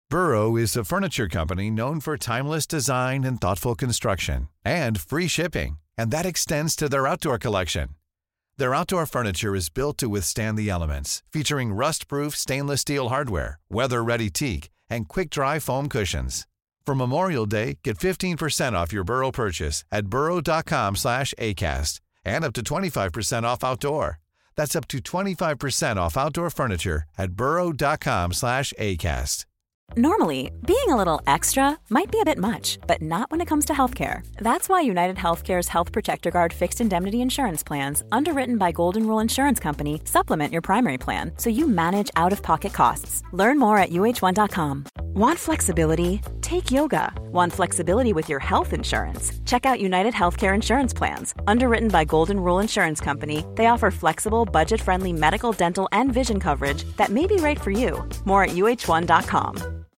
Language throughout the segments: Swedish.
Burrow is a furniture company known for timeless design and thoughtful construction, and free shipping, and that extends to their outdoor collection. Their outdoor furniture is built to withstand the elements, featuring rust-proof stainless steel hardware, weather-ready teak, and quick-dry foam cushions. For Memorial Day, get 15% off your Burrow purchase at burrow.com/acast, and up to 25% off outdoor. That's up to 25% off outdoor furniture at burrow.com/acast. Normally, being a little extra might be a bit much, but not when it comes to healthcare. That's why United Healthcare's Health Protector Guard fixed indemnity insurance plans, underwritten by Golden Rule Insurance Company, supplement your primary plan so you manage out-of-pocket costs. Learn more at uh1.com. Want flexibility? Take yoga. Want flexibility with your health insurance? Check out United Healthcare Insurance Plans. Underwritten by Golden Rule Insurance Company, they offer flexible, budget-friendly medical, dental, and vision coverage that may be right for you. More at uh1.com.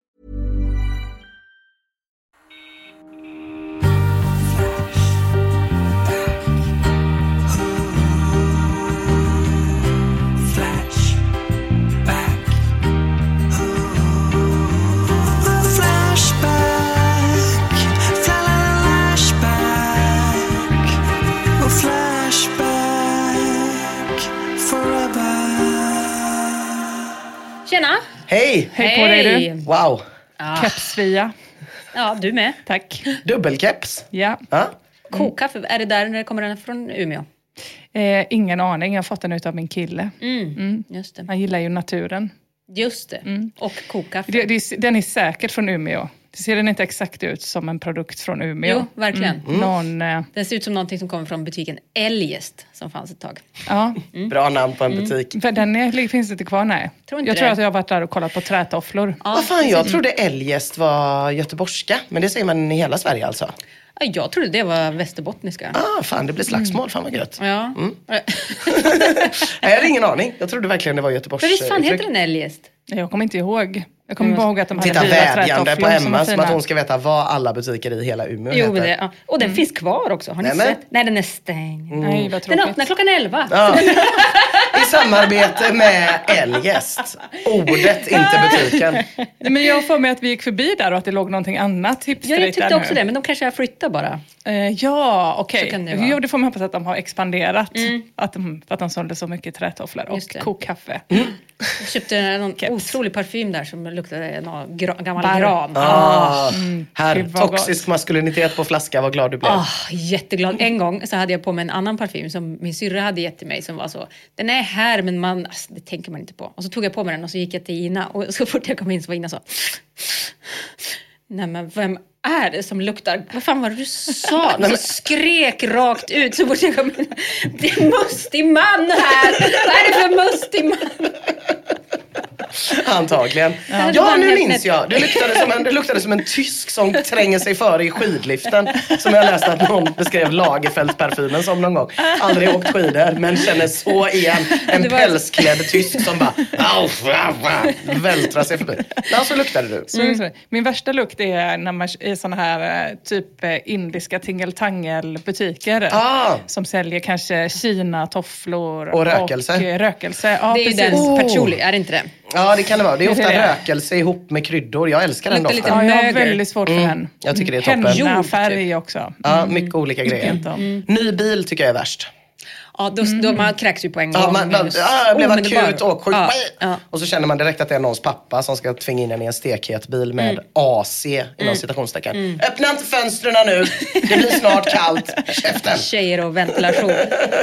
Tjena! Hej! Hej på dig du. Wow. Kepsfria. Ja, du med. Tack. Dubbelkeps. Ja. Kokkaffe, är det där när kommer den från Umeå? Ingen aning, jag har fått den utav min kille. Just det. Han gillar ju naturen. Just det. Och kokkaffe. Den är säkert från Umeå. Det ser den inte exakt ut som en produkt från Umeå. Jo, verkligen. Den ser ut som någonting som kommer från butiken Eljest som fanns ett tag. Ja. Bra namn på en butik. För den finns inte kvar, nej. Jag tror att jag har varit där och kollat på trätofflor. Ja, vad fan, jag trodde Eljest var göteborgska. Men det säger man i hela Sverige alltså. Ja, jag trodde det var västerbottniska. Fan, det blir slagsmål. Fan vad gött. Ja. Jag hade ingen aning. Jag trodde verkligen det var Göteborgs. Men visst fan heter den Eljest? Jag kommer inte ihåg. Jag kommer bara ihåg att de hade titta vädjande på Emma som att hon ska... ska veta vad alla butiker i hela Umeå heter. Det, ja. Och den finns kvar också. Har ni sett? Nej, den är stängd. Nej, vad den öppnar klockan 11. Ja. I samarbete med Eljest. Ordet, inte butiken. Men jag får med att vi gick förbi där och att det låg någonting annat hipsterigt där. Jag tyckte också det, men de kanske har flyttat bara. Ja, okej. Okay. Jo, det får man hoppas att de har expanderat. Att de sålde så mycket trätofflor och kokkaffe. Jag köpte en otrolig parfym där som luktade någon gammal gran. Toxisk maskulinitet på flaska, vad glad du blev. Jätteglad. En gång så hade jag på mig en annan parfym som min syrra hade gett till mig som var så, den är här men det tänker man inte på. Och så tog jag på mig den och så gick jag till Ina och så fort jag kom in så var Ina så, nej men vem är det som luktar? Vad fan var det du sa? Så skrek rakt ut så fort jag kom in. Det är en mustig man här. Vad är det för mustig man? Antagligen. Ja, nu minns jag. Det luktade som en tysk som tränger sig före i skidliften. Som jag läste att någon beskrev Lagerfeld-parfymen som någon gång. Aldrig åkt skidor, men känner så igen. En pälsklädd tysk som bara vältrar sig förbi. Men så luktade du. Min värsta lukt är när man i såna här typ indiska tingeltangel-butiker som säljer kanske Kina-tofflor och rökelse. Ja, det är ju den patchouli, är det inte det? Ja, det kan det vara. Det är ofta rökelse ihop med kryddor. Jag älskar den doften. Ja, jag har väldigt svårt för den. Jag tycker det är toppen. Henna-färg också. Ja, mycket olika grejer. Ny bil tycker jag är värst. Ja, då man kräks ju på en gång. Jag blev akut åksjuk. Och så känner man direkt att det är någons pappa som ska tvinga in en i en stekhet bil med AC inom citationstecken. Öppna inte fönstren nu. Det blir snart kallt. Käften. Tjejer och ventilation.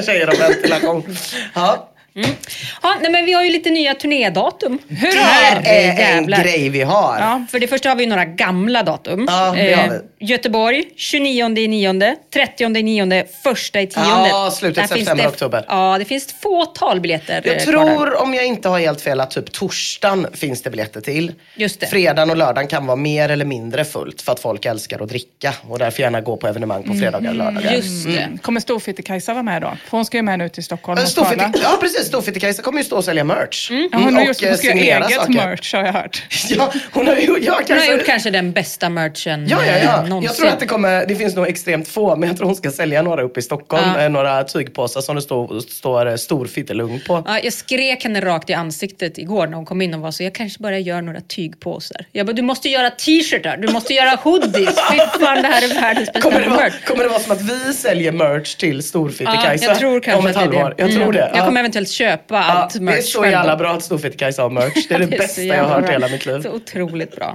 Ja. Ja, nej, men vi har ju lite nya turnédatum. Det här är en grej vi har. Ja, för det första har vi några gamla datum. Ja, det har vi. Göteborg, 29/9, 30/9, 1/10. Ja, slutet september-oktober. Ja, det finns fåtal biljetter. Jag tror, om jag inte har helt fel, att typ torsdagen finns det biljetter till. Just det. Fredagen och lördagen kan vara mer eller mindre fullt för att folk älskar att dricka. Och därför gärna gå på evenemang på fredagar och lördagar. Just det. Kommer Storfitte-Kajsa vara med då? För hon ska ju med nu till Stockholm. Ja, precis. precis. Storfittekajsa kommer ju stå och sälja merch. Hon har just och signera eget saker. merch har jag hört. Ja, hon har gjort kanske den bästa merchen någonsin. Jag tror att det finns nog extremt få, men jag tror hon ska sälja några uppe i Stockholm. Några tygpåsar som det står storfittelugn på. Ja, jag skrek henne rakt i ansiktet igår när hon kom in och var så, jag kanske bara gör några tygpåsar. Jag bara, du måste göra t-shirtar, du måste göra hoodies. Fy fan, det här är världens bästa merch. Kommer det vara som att vi säljer merch till Storfittekajsa jag tror kanske om ett halvår? Jag tror det. Jag kommer eventuellt köpa allt merch. Det är så jävla bra att Storfittekajsa har merch. Det är det bästa jag har hört i hela mitt liv. Så otroligt bra.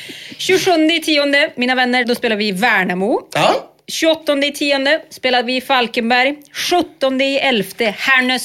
27/10, mina vänner, då spelar vi i Värnamo. Ja. 28/10 spelar vi i Falkenberg. 17/11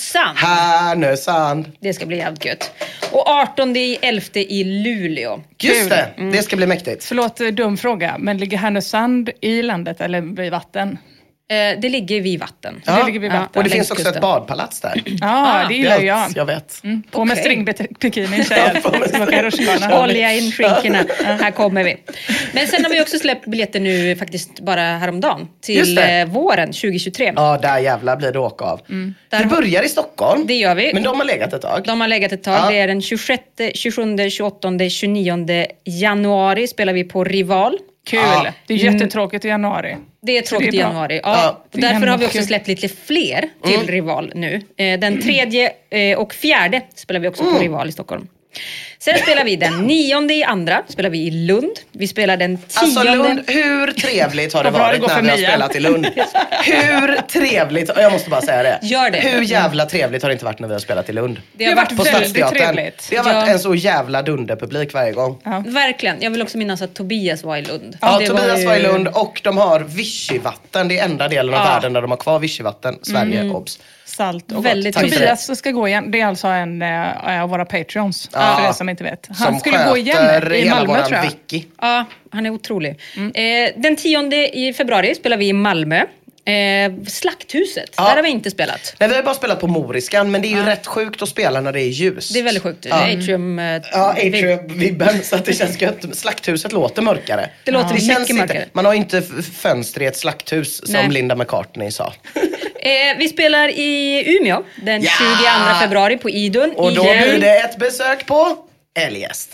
Härnösand. Det ska bli jävligt gött. Och 18/11 i Luleå. Just det, det ska bli mäktigt. Förlåt, dum fråga. Men ligger Härnösand i landet eller vid vatten? Det ligger vid vatten. Det ligger vid vatten. Och det finns också ett badpalats där. Ja, det gillar jag. Jag vet. På med stringbikini tjejer. Olja in skinkorna. Här kommer vi. Men sen har vi också släppt biljetter nu faktiskt bara häromdagen. Till våren 2023. Ja, där jävla blir det åka av. Det börjar i Stockholm. Det gör vi. Men de har legat ett tag. Det är den 26, 27, 28, 29 januari spelar vi på Rival. Kul. Det är jättetråkigt i januari. Det är tråkigt i januari. Ja. Och därför har vi också släppt lite fler till Rival nu. Den 3 och 4 spelar vi också på Rival i Stockholm. Sen spelar vi den 9/2 spelar vi i Lund. Vi spelar den 10. Alltså Lund, hur trevligt har det varit när vi har spelat i Lund? Hur trevligt, jag måste bara säga det. Gör det. Hur jävla trevligt har det inte varit när vi har spelat i Lund? Det har varit på väldigt trevligt. Det har varit en så jävla dunderpublik varje gång. Ja. Verkligen. Jag vill också minnas att Tobias var i Lund. Ja, Tobias var i Lund och de har Vichyvatten. Det är enda delen av världen där de har kvar Vichyvatten. Sverige, obs. Salt och väldigt gott. Tobias ska gå igen. Det är alltså en av våra Patreons. För er som inte vet. Han som skulle gå igen i Malmö, tror jag. Wiki. Ja, han är otrolig. Den 10 februari spelar vi i Malmö. Slakthuset, där har vi inte spelat. Nej, vi har bara spelat på Moriskan, men det är ju rätt sjukt att spela när det är ljus. Det är väldigt sjukt. Atrium-vibben, så att det känns gött. Slakthuset låter mörkare. Det låter mycket mörkare. Man har inte fönster i ett slakthus, som Linda McCartney sa. Vi spelar i Umeå den 22 februari på Idun. Och då blir det ett besök på Eljest.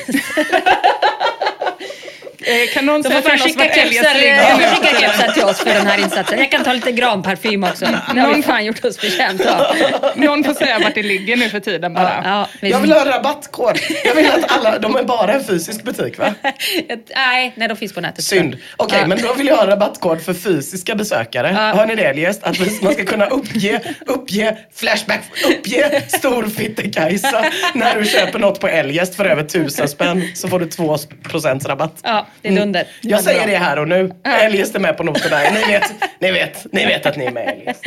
Kan någon säga får skicka kepsar till oss för den här insatsen. Jag kan ta lite granparfym också. Det har vi fan gjort oss förtjänt av. Någon får säga vart det ligger nu för tiden bara. Jag vill ha en rabattkod. Jag vill att alla, de är bara en fysisk butik, va? Nej, de finns på nätet. Synd. Okej, men då vill jag ha en rabattkod för fysiska besökare. Har ni det, Elias? Att man ska kunna uppge Flashback, uppge Storfittekajsa när du köper något på Eljest för över 1000 spänn, så får du 2% rabatt. Ja, det är dunder. Jag säger det här och nu. Eljest är med på noterna. Ni vet att ni är med, Eljest.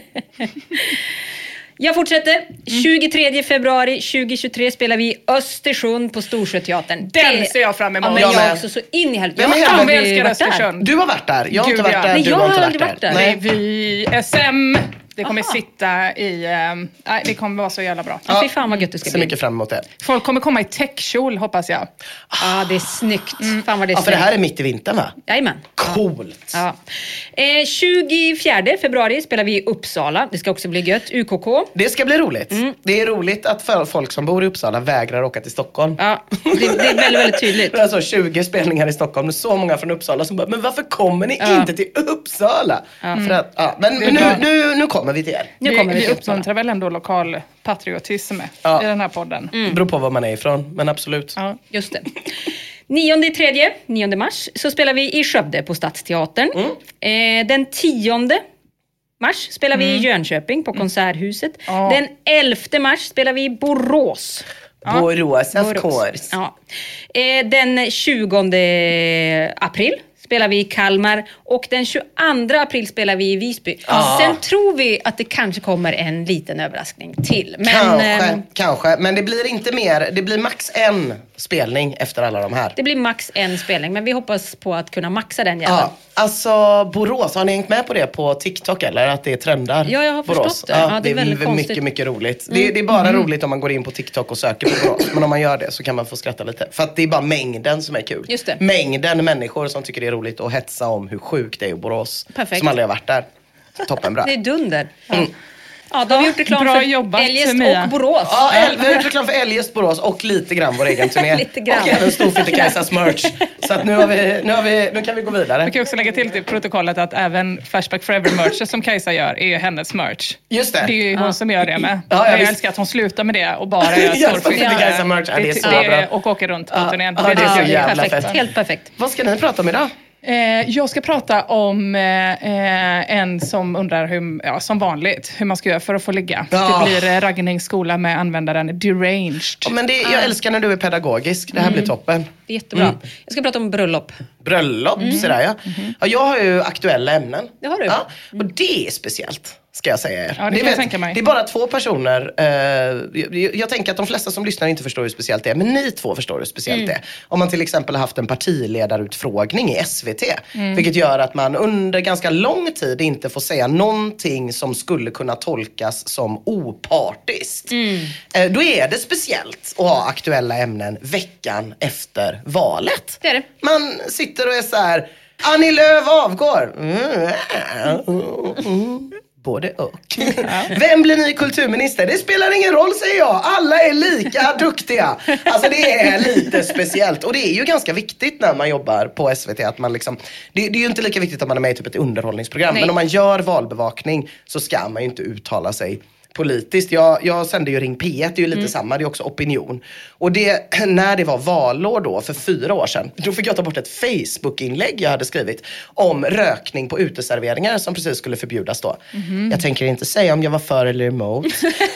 Jag fortsätter. 23 februari 2023 spelar vi i Östersund på Storsjöteatern. Den ser jag fram emot. Ja, men jag också så in i helvete. Jag älskar Östersund. Du har varit där. Jag har inte varit där. Nej, jag har aldrig varit där. Nej, vi SM. Det kommer sitta i... det kommer vara så jävla bra. Ja, fy fan vad gött det ska bli. Så mycket fram emot det. Folk kommer komma i täckkjol, hoppas jag. Ja, det är snyggt. Fan vad det är snyggt. För det här är mitt i vintern, va? Jajamän. Coolt. Ja. 24 februari spelar vi i Uppsala. Det ska också bli gött. UKK. Det ska bli roligt. Det är roligt att för folk som bor i Uppsala vägrar åka till Stockholm. Ja, det är väldigt, väldigt tydligt. Det är alltså 20 spelningar i Stockholm. Det är så många från Uppsala som bara, men varför kommer ni inte till Uppsala? För att, men nu kommer vi till er. Vi uppmuntrar väl ändå lokal patriotism i den här podden. Beror på var man är ifrån, men absolut. Ja, just det. 9 mars så spelar vi i Skövde på Stadsteatern. Den 10 mars spelar vi i Jönköping på Konserthuset. Den 11 mars spelar vi i Borås. Borås, of course. Ja. Den 20 april spelar vi i Kalmar och den 22 april spelar vi i Visby. Sen tror vi att det kanske kommer en liten överraskning till. Men, kanske. Men det blir inte mer. Det blir max en spelning efter alla de här. Det blir max en spelning, men vi hoppas på att kunna maxa den jäveln. Ja, alltså Borås, har ni hängt med på det på TikTok eller att det trendar? Ja, jag har förstått det. Ja, det är väldigt konstigt. Mycket, mycket roligt. Det är bara roligt om man går in på TikTok och söker på Borås. Men om man gör det så kan man få skratta lite. För att det är bara mängden som är kul. Just det. Mängden människor som tycker det är roligt att hetsa om hur sjukt det är i Borås. Perfekt. Som aldrig har varit där. Toppenbra. Det är dunder. Ja, då har vi gjort reklam Bra för jobbat, Eljest Mia. och Borås. Ja, vi har gjort reklam för Eljest, Borås och lite grann vår egen turné. Lite grann. Och även Storfytte-Kajsas merch. Så att nu kan vi gå vidare. Jag kan också lägga till protokollet att även Flashback Forever-merch som Kajsa gör är ju hennes merch. Just det. Det är ju hon som gör det med. Ja, jag visst. älskar att hon slutar med det och bara gör Storfytte-Kajsa-merch. Ja, det är så bra. Och åker runt på turnén. Ja, det är så är jävla perfekt. fett. Helt perfekt. Vad ska ni prata om idag? Jag ska prata om en som undrar som vanligt hur man ska göra för att få ligga. Ja. Det blir raggningsskola med användaren Deranged. Ja, men jag älskar när du är pedagogisk. Det här blir toppen. Jättebra. Jag ska prata om bröllop. Bröllop, sådär ja. Ja. Jag har ju aktuella ämnen. Det har du. Ja, och det är speciellt, ska jag säga er. Ja, det kan jag tänka mig. Det är bara 2 personer. Jag tänker att de flesta som lyssnar inte förstår hur speciellt det är. Men ni 2 förstår hur speciellt det är. Om man till exempel har haft en partiledarutfrågning i SVT. Vilket gör att man under ganska lång tid inte får säga någonting som skulle kunna tolkas som opartiskt. Då är det speciellt att ha aktuella ämnen veckan efter valet. Det är det. Man sitter och är så här: Annie Lööf avgår. Både och. Vem blir ny kulturminister? Det spelar ingen roll, säger jag. Alla är lika duktiga. Alltså det är lite speciellt. Och det är ju ganska viktigt när man jobbar på SVT att man liksom, det är ju inte lika viktigt att man är med i typ ett underhållningsprogram. Nej. Men om man gör valbevakning så ska man ju inte uttala sig politiskt. Jag sände ju Ring P1, det är ju lite samma, det är också opinion. Och när det var valår då, för 4 år sedan, då fick jag ta bort ett Facebook-inlägg jag hade skrivit om rökning på uteserveringar som precis skulle förbjudas då. Jag tänker inte säga om jag var för eller emot.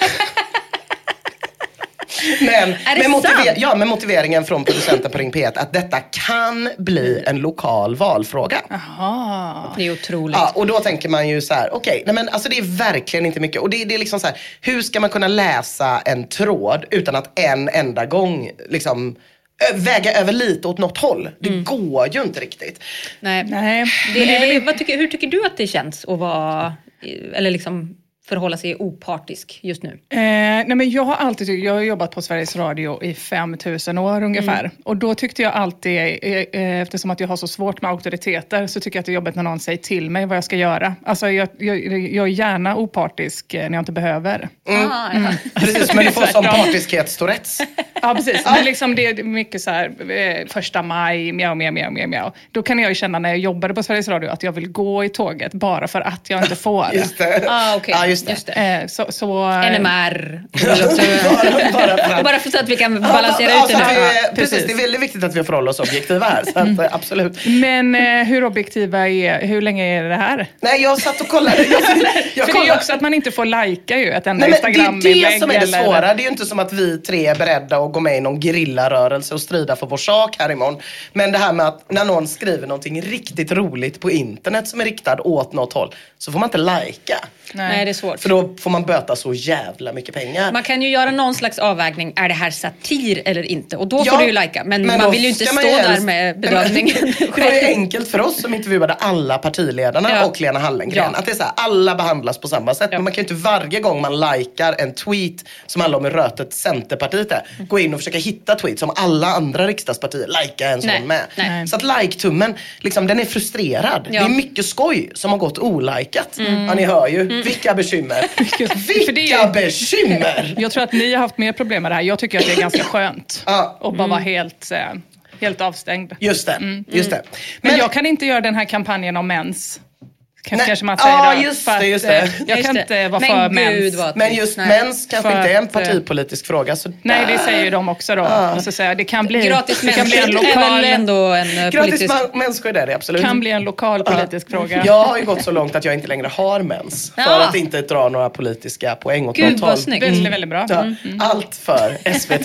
Men motiveringen från producenten på Ring P1 att detta kan bli en lokal valfråga. Aha. Det är otroligt. Ja, och då tänker man ju så här: okej, nej men alltså det är verkligen inte mycket. Och det är liksom så här, hur ska man kunna läsa en tråd utan att en enda gång liksom väga över lite åt något håll? Det går ju inte riktigt. Nej. Hur tycker du att det känns att vara, eller liksom förhålla sig opartisk just nu? Nej, men jag har jobbat på Sveriges Radio i 5000 år ungefär. Och då tyckte jag alltid, eftersom att jag har så svårt med auktoriteter, så tycker jag att det är jobbigt när någon säger till mig vad jag ska göra. Alltså jag är gärna opartisk när jag inte behöver. Precis, men du får som partiskhets-tourettes. Ja, precis. Men liksom det är mycket så här, 1 maj, mjau. Då kan jag ju känna när jag jobbade på Sveriges Radio att jag vill gå i tåget bara för att jag inte får. Just det. Okej. Ja, just det. NMR. Bara för så att vi kan balansera ut det nu. Precis, det är väldigt viktigt att vi förhåller oss objektiva här. Så att, absolut. Men hur objektiva hur länge är det här? Nej, jag satt och kollade. För det är ju också att man inte får lajka ju ett enda Instagram-inlägg. Det är det som är det svåra. Det är ju inte som att vi 3 är beredda att gå med i någon gerillarörelse och strida för vår sak här imorgon. Men det här med att när någon skriver någonting riktigt roligt på internet som är riktad åt något håll, så får man inte lajka. Nej, det är svårt. För då får man böta så jävla mycket pengar. Man kan ju göra någon slags avvägning. Är det här satir eller inte? Och då får du ju lajka. Men man vill ju inte stå där med bedömningen. Det var ju enkelt för oss som intervjuade alla partiledarna och Lena Hallengren. Att det är så här, alla behandlas på samma sätt. Men man kan ju inte varje gång man likar en tweet som handlar om hur rötet Centerpartiet är, gå in och försöka hitta tweets som alla andra riksdagspartier likar en sån med. Nej. Så att like-tummen, liksom, den är frustrerad. Det är mycket skoj som har gått olikat. Ja, ni hör ju. Vilka bekymmer. Vilka bekymmer! Jag tror att ni har haft mer problem med det här. Jag tycker att det är ganska skönt. Och bara vara helt avstängd. Just det, just det. Men jag kan inte göra den här kampanjen om mens. Kanske man säger ja, just det. Jag kan inte vara för mens. Men just mens kanske inte är en partipolitisk fråga. Så nej, det säger ju de också då. Och så säger det kan bli gratis det kan bli en lokal ändå en politisk. Gratis mensskydd är det absolut. Kan bli en lokal politisk fråga. Jag har ju gått så långt att jag inte längre har mens. För att inte dra några politiska poäng åt något håll. Snyggt. Väldigt, väldigt bra. Allt för SVT.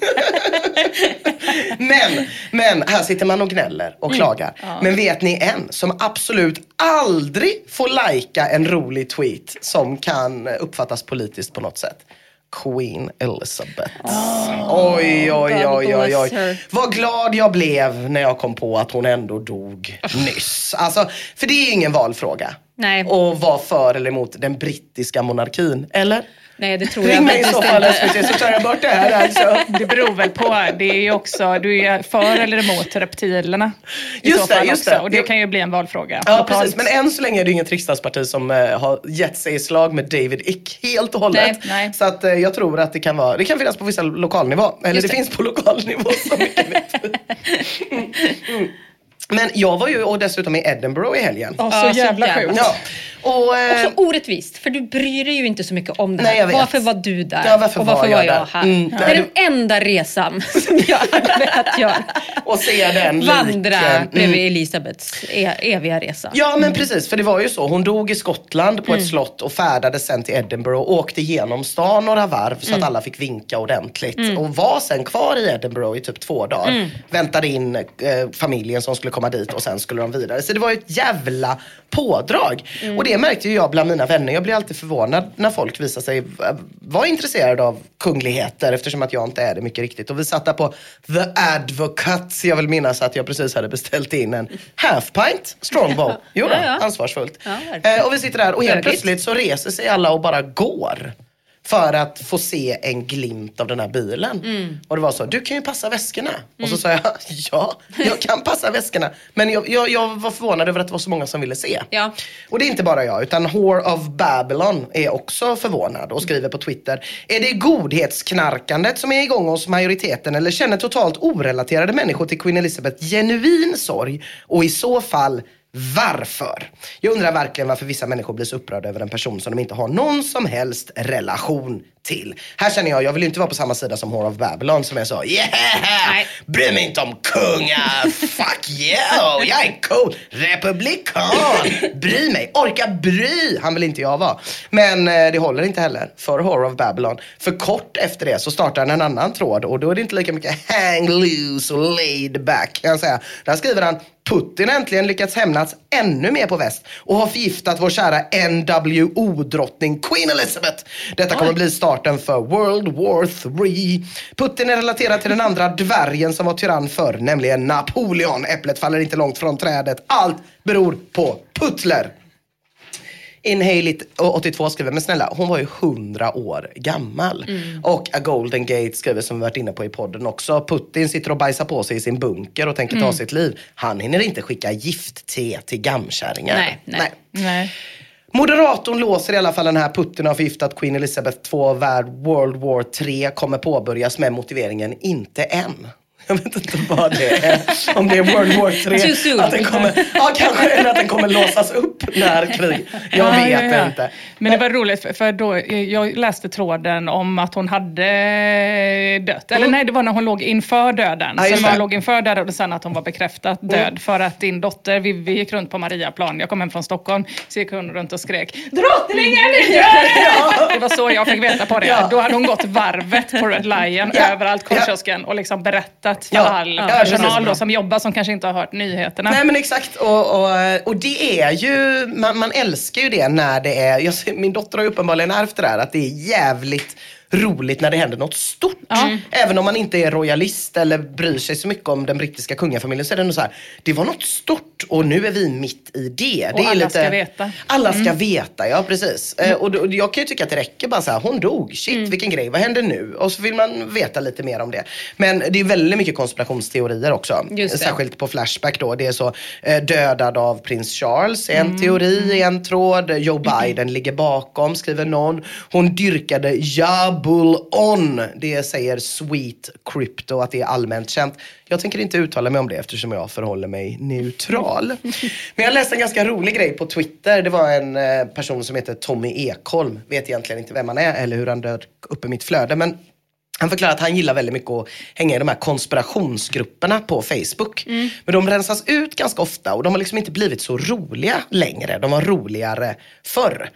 Men här sitter man och gnäller och klagar. Men vet ni en som absolut aldrig får lajka en rolig tweet som kan uppfattas politiskt på något sätt? Queen Elizabeth. Oj. Vad glad jag blev när jag kom på att hon ändå dog nyss. Alltså, för det är ju ingen valfråga. Nej. Och vara för eller emot den brittiska monarkin, eller? Nej, det tror jag Ring mig i så faktiskt fall inte. SVT så tar jag bort det här alltså. Det beror väl på. Det är ju också, du är för eller emot reptilerna. Just det. Och det kan ju bli en valfråga. Ja, lokalt. precis. Men än så länge är det inget riksdagsparti som har gett sig i slag med David Icke helt och hållet. Nej. Så att jag tror att det kan finnas på vissa lokalnivå. Eller det finns på lokalnivå så mycket vet vi. Men jag var ju och dessutom i Edinburgh i helgen. Så jävla sjukt. Ja. Och, Också orättvist, för du bryr dig ju inte så mycket om det här. Nej, jag vet. Varför var du där? Ja, varför och varför var jag jag där? här? Mm, det är den enda resan som jag hade velat göra. och se den Vandra liken. bredvid Elisabeths eviga resa. Ja men precis, för det var ju så. Hon dog i Skottland på ett slott och färdades sen till Edinburgh och åkte igenom stan några varv så att alla fick vinka ordentligt. Och var sen kvar i Edinburgh i typ 2 dagar. Väntade in familjen som skulle komma dit och sen skulle de vidare. Så det var ju ett jävla pådrag. Och det märkte ju jag bland mina vänner. Jag blir alltid förvånad när folk visar sig vara intresserade av kungligheter eftersom att jag inte är det mycket riktigt. Och vi satt där på The Advocate. Jag vill minnas att jag precis hade beställt in en half pint Strongbow. Jo då, ansvarsfullt. Ja, och vi sitter där och helt Högligt. plötsligt så reser sig alla och bara går. För att få se en glimt av den här bilen. Och det var så, du kan ju passa väskorna. Och så sa jag, ja, jag kan passa väskorna. Men jag var förvånad över att det var så många som ville se. Ja. Och det är inte bara jag, utan Whore of Babylon är också förvånad och skriver på Twitter. Är det godhetsknarkandet som är igång hos majoriteten eller känner totalt orelaterade människor till Queen Elizabeth genuin sorg? Och i så fall, varför? Jag undrar verkligen varför vissa människor blir så upprörda över en person som de inte har någon som helst relation till. Här känner jag vill ju inte vara på samma sida som Whore of Babylon som är så, Nej. bry mig inte om kungar, fuck you, jag är cool, republikan, bry mig, orka bry, han vill inte jag vara. Men det håller inte heller för Whore of Babylon. För kort efter det så startar han en annan tråd och då är det inte lika mycket hang loose och laid back kan jag säga. Där skriver han, Putin äntligen lyckats hämnas ännu mer på väst och har förgiftat vår kära NWO-drottning Queen Elizabeth. Detta kommer bli starten för World War 3. Putin är relaterad till den andra dvärgen som var tyrann förr, nämligen Napoleon. Äpplet faller inte långt från trädet. Allt beror på Putler. Inhalit 82 skriver, men snälla, hon var ju 100 år gammal. Och A Golden Gate skriver, som vi varit inne på i podden också, Putin sitter och bajsar på sig i sin bunker och tänker ta sitt liv. Han hinner inte skicka gift-te till gamkärringar. Nej. Moderatorn låser i alla fall den här Putin har förgiftat Queen Elizabeth 2 värld World War 3 kommer påbörjas med motiveringen inte än. Jag vet inte vad det är. Om det är World War 3. Too soon. Att den kommer, kanske eller att den kommer låsas upp när krig. Jag vet inte. Men det var roligt för då, jag läste tråden om att hon hade dött. Eller nej, det var när hon låg inför döden. Sen hon låg inför döden och sen att hon var bekräftat död. För att din dotter, vi gick runt på Mariaplan. Jag kom hem från Stockholm, så gick hon runt och skrek drottningen är död! Det var så jag fick veta på det. Ja. Då hade hon gått varvet på Red Lion överallt korvkiosken och liksom berättat för all personal då, som jobbar som kanske inte har hört nyheterna. Nej men exakt, och det är ju, man älskar ju det när det är, min dotter har ju uppenbarligen ärvt det där, att det är jävligt roligt när det händer något stort. Även om man inte är royalist eller bryr sig så mycket om den brittiska kungafamiljen, så är det nog så här, det var något stort och nu är vi mitt i det. Och det är alla lite, ska veta. Alla ska veta, ja precis. Och jag kan ju tycka att det räcker bara så här, hon dog, shit vilken grej, vad händer nu? Och så vill man veta lite mer om det. Men det är väldigt mycket konspirationsteorier också. Särskilt på Flashback då, det är så dödad av prins Charles, en teori i en tråd, Joe Biden ligger bakom, skriver någon. Hon dyrkade Jabul-on, det säger Sweet Crypto att det är allmänt känt. Jag tänker inte uttala mig om det eftersom jag förhåller mig neutral. Men jag läste en ganska rolig grej på Twitter. Det var en person som heter Tommy Ekholm. Vet egentligen inte vem han är eller hur han dök upp i mitt flöde. Men han förklarar att han gillar väldigt mycket att hänga i de här konspirationsgrupperna på Facebook. Men de rensas ut ganska ofta och de har liksom inte blivit så roliga längre. De var roligare förr.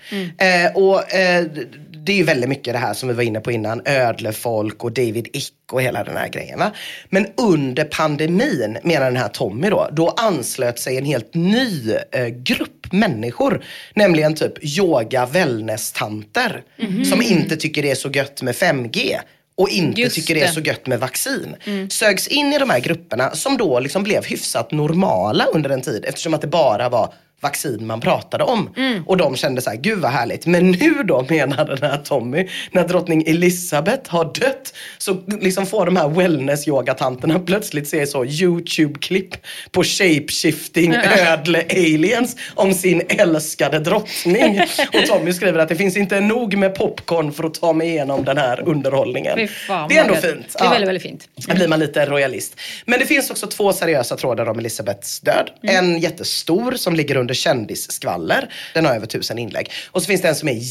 Det är ju väldigt mycket det här som vi var inne på innan. Ödlefolk och David Icke och hela den här grejen. Va? Men under pandemin, menar den här Tommy då anslöt sig en helt ny grupp människor. Nämligen typ yoga wellness-tanter. Som inte tycker det är så gött med 5G. Och inte tycker det är så gött med vaccin. Sögs in i de här grupperna som då liksom blev hyfsat normala under en tid. Eftersom att det bara var vaccin man pratade om. Och de kände så här, gud vad härligt. Men nu då, menar den här Tommy, när drottning Elizabeth har dött, så liksom får de här wellness-yogatanterna plötsligt se så YouTube-klipp på shape-shifting ödle aliens om sin älskade drottning. Och Tommy skriver att det finns inte nog med popcorn för att ta mig igenom den här underhållningen. Det är ändå fint. Det är väldigt, väldigt fint. Då blir man lite royalist. Men det finns också 2 seriösa trådar om Elizabeths död. En jättestor som ligger under kändisskvaller. Den har över 1000 inlägg. Och så finns det en som är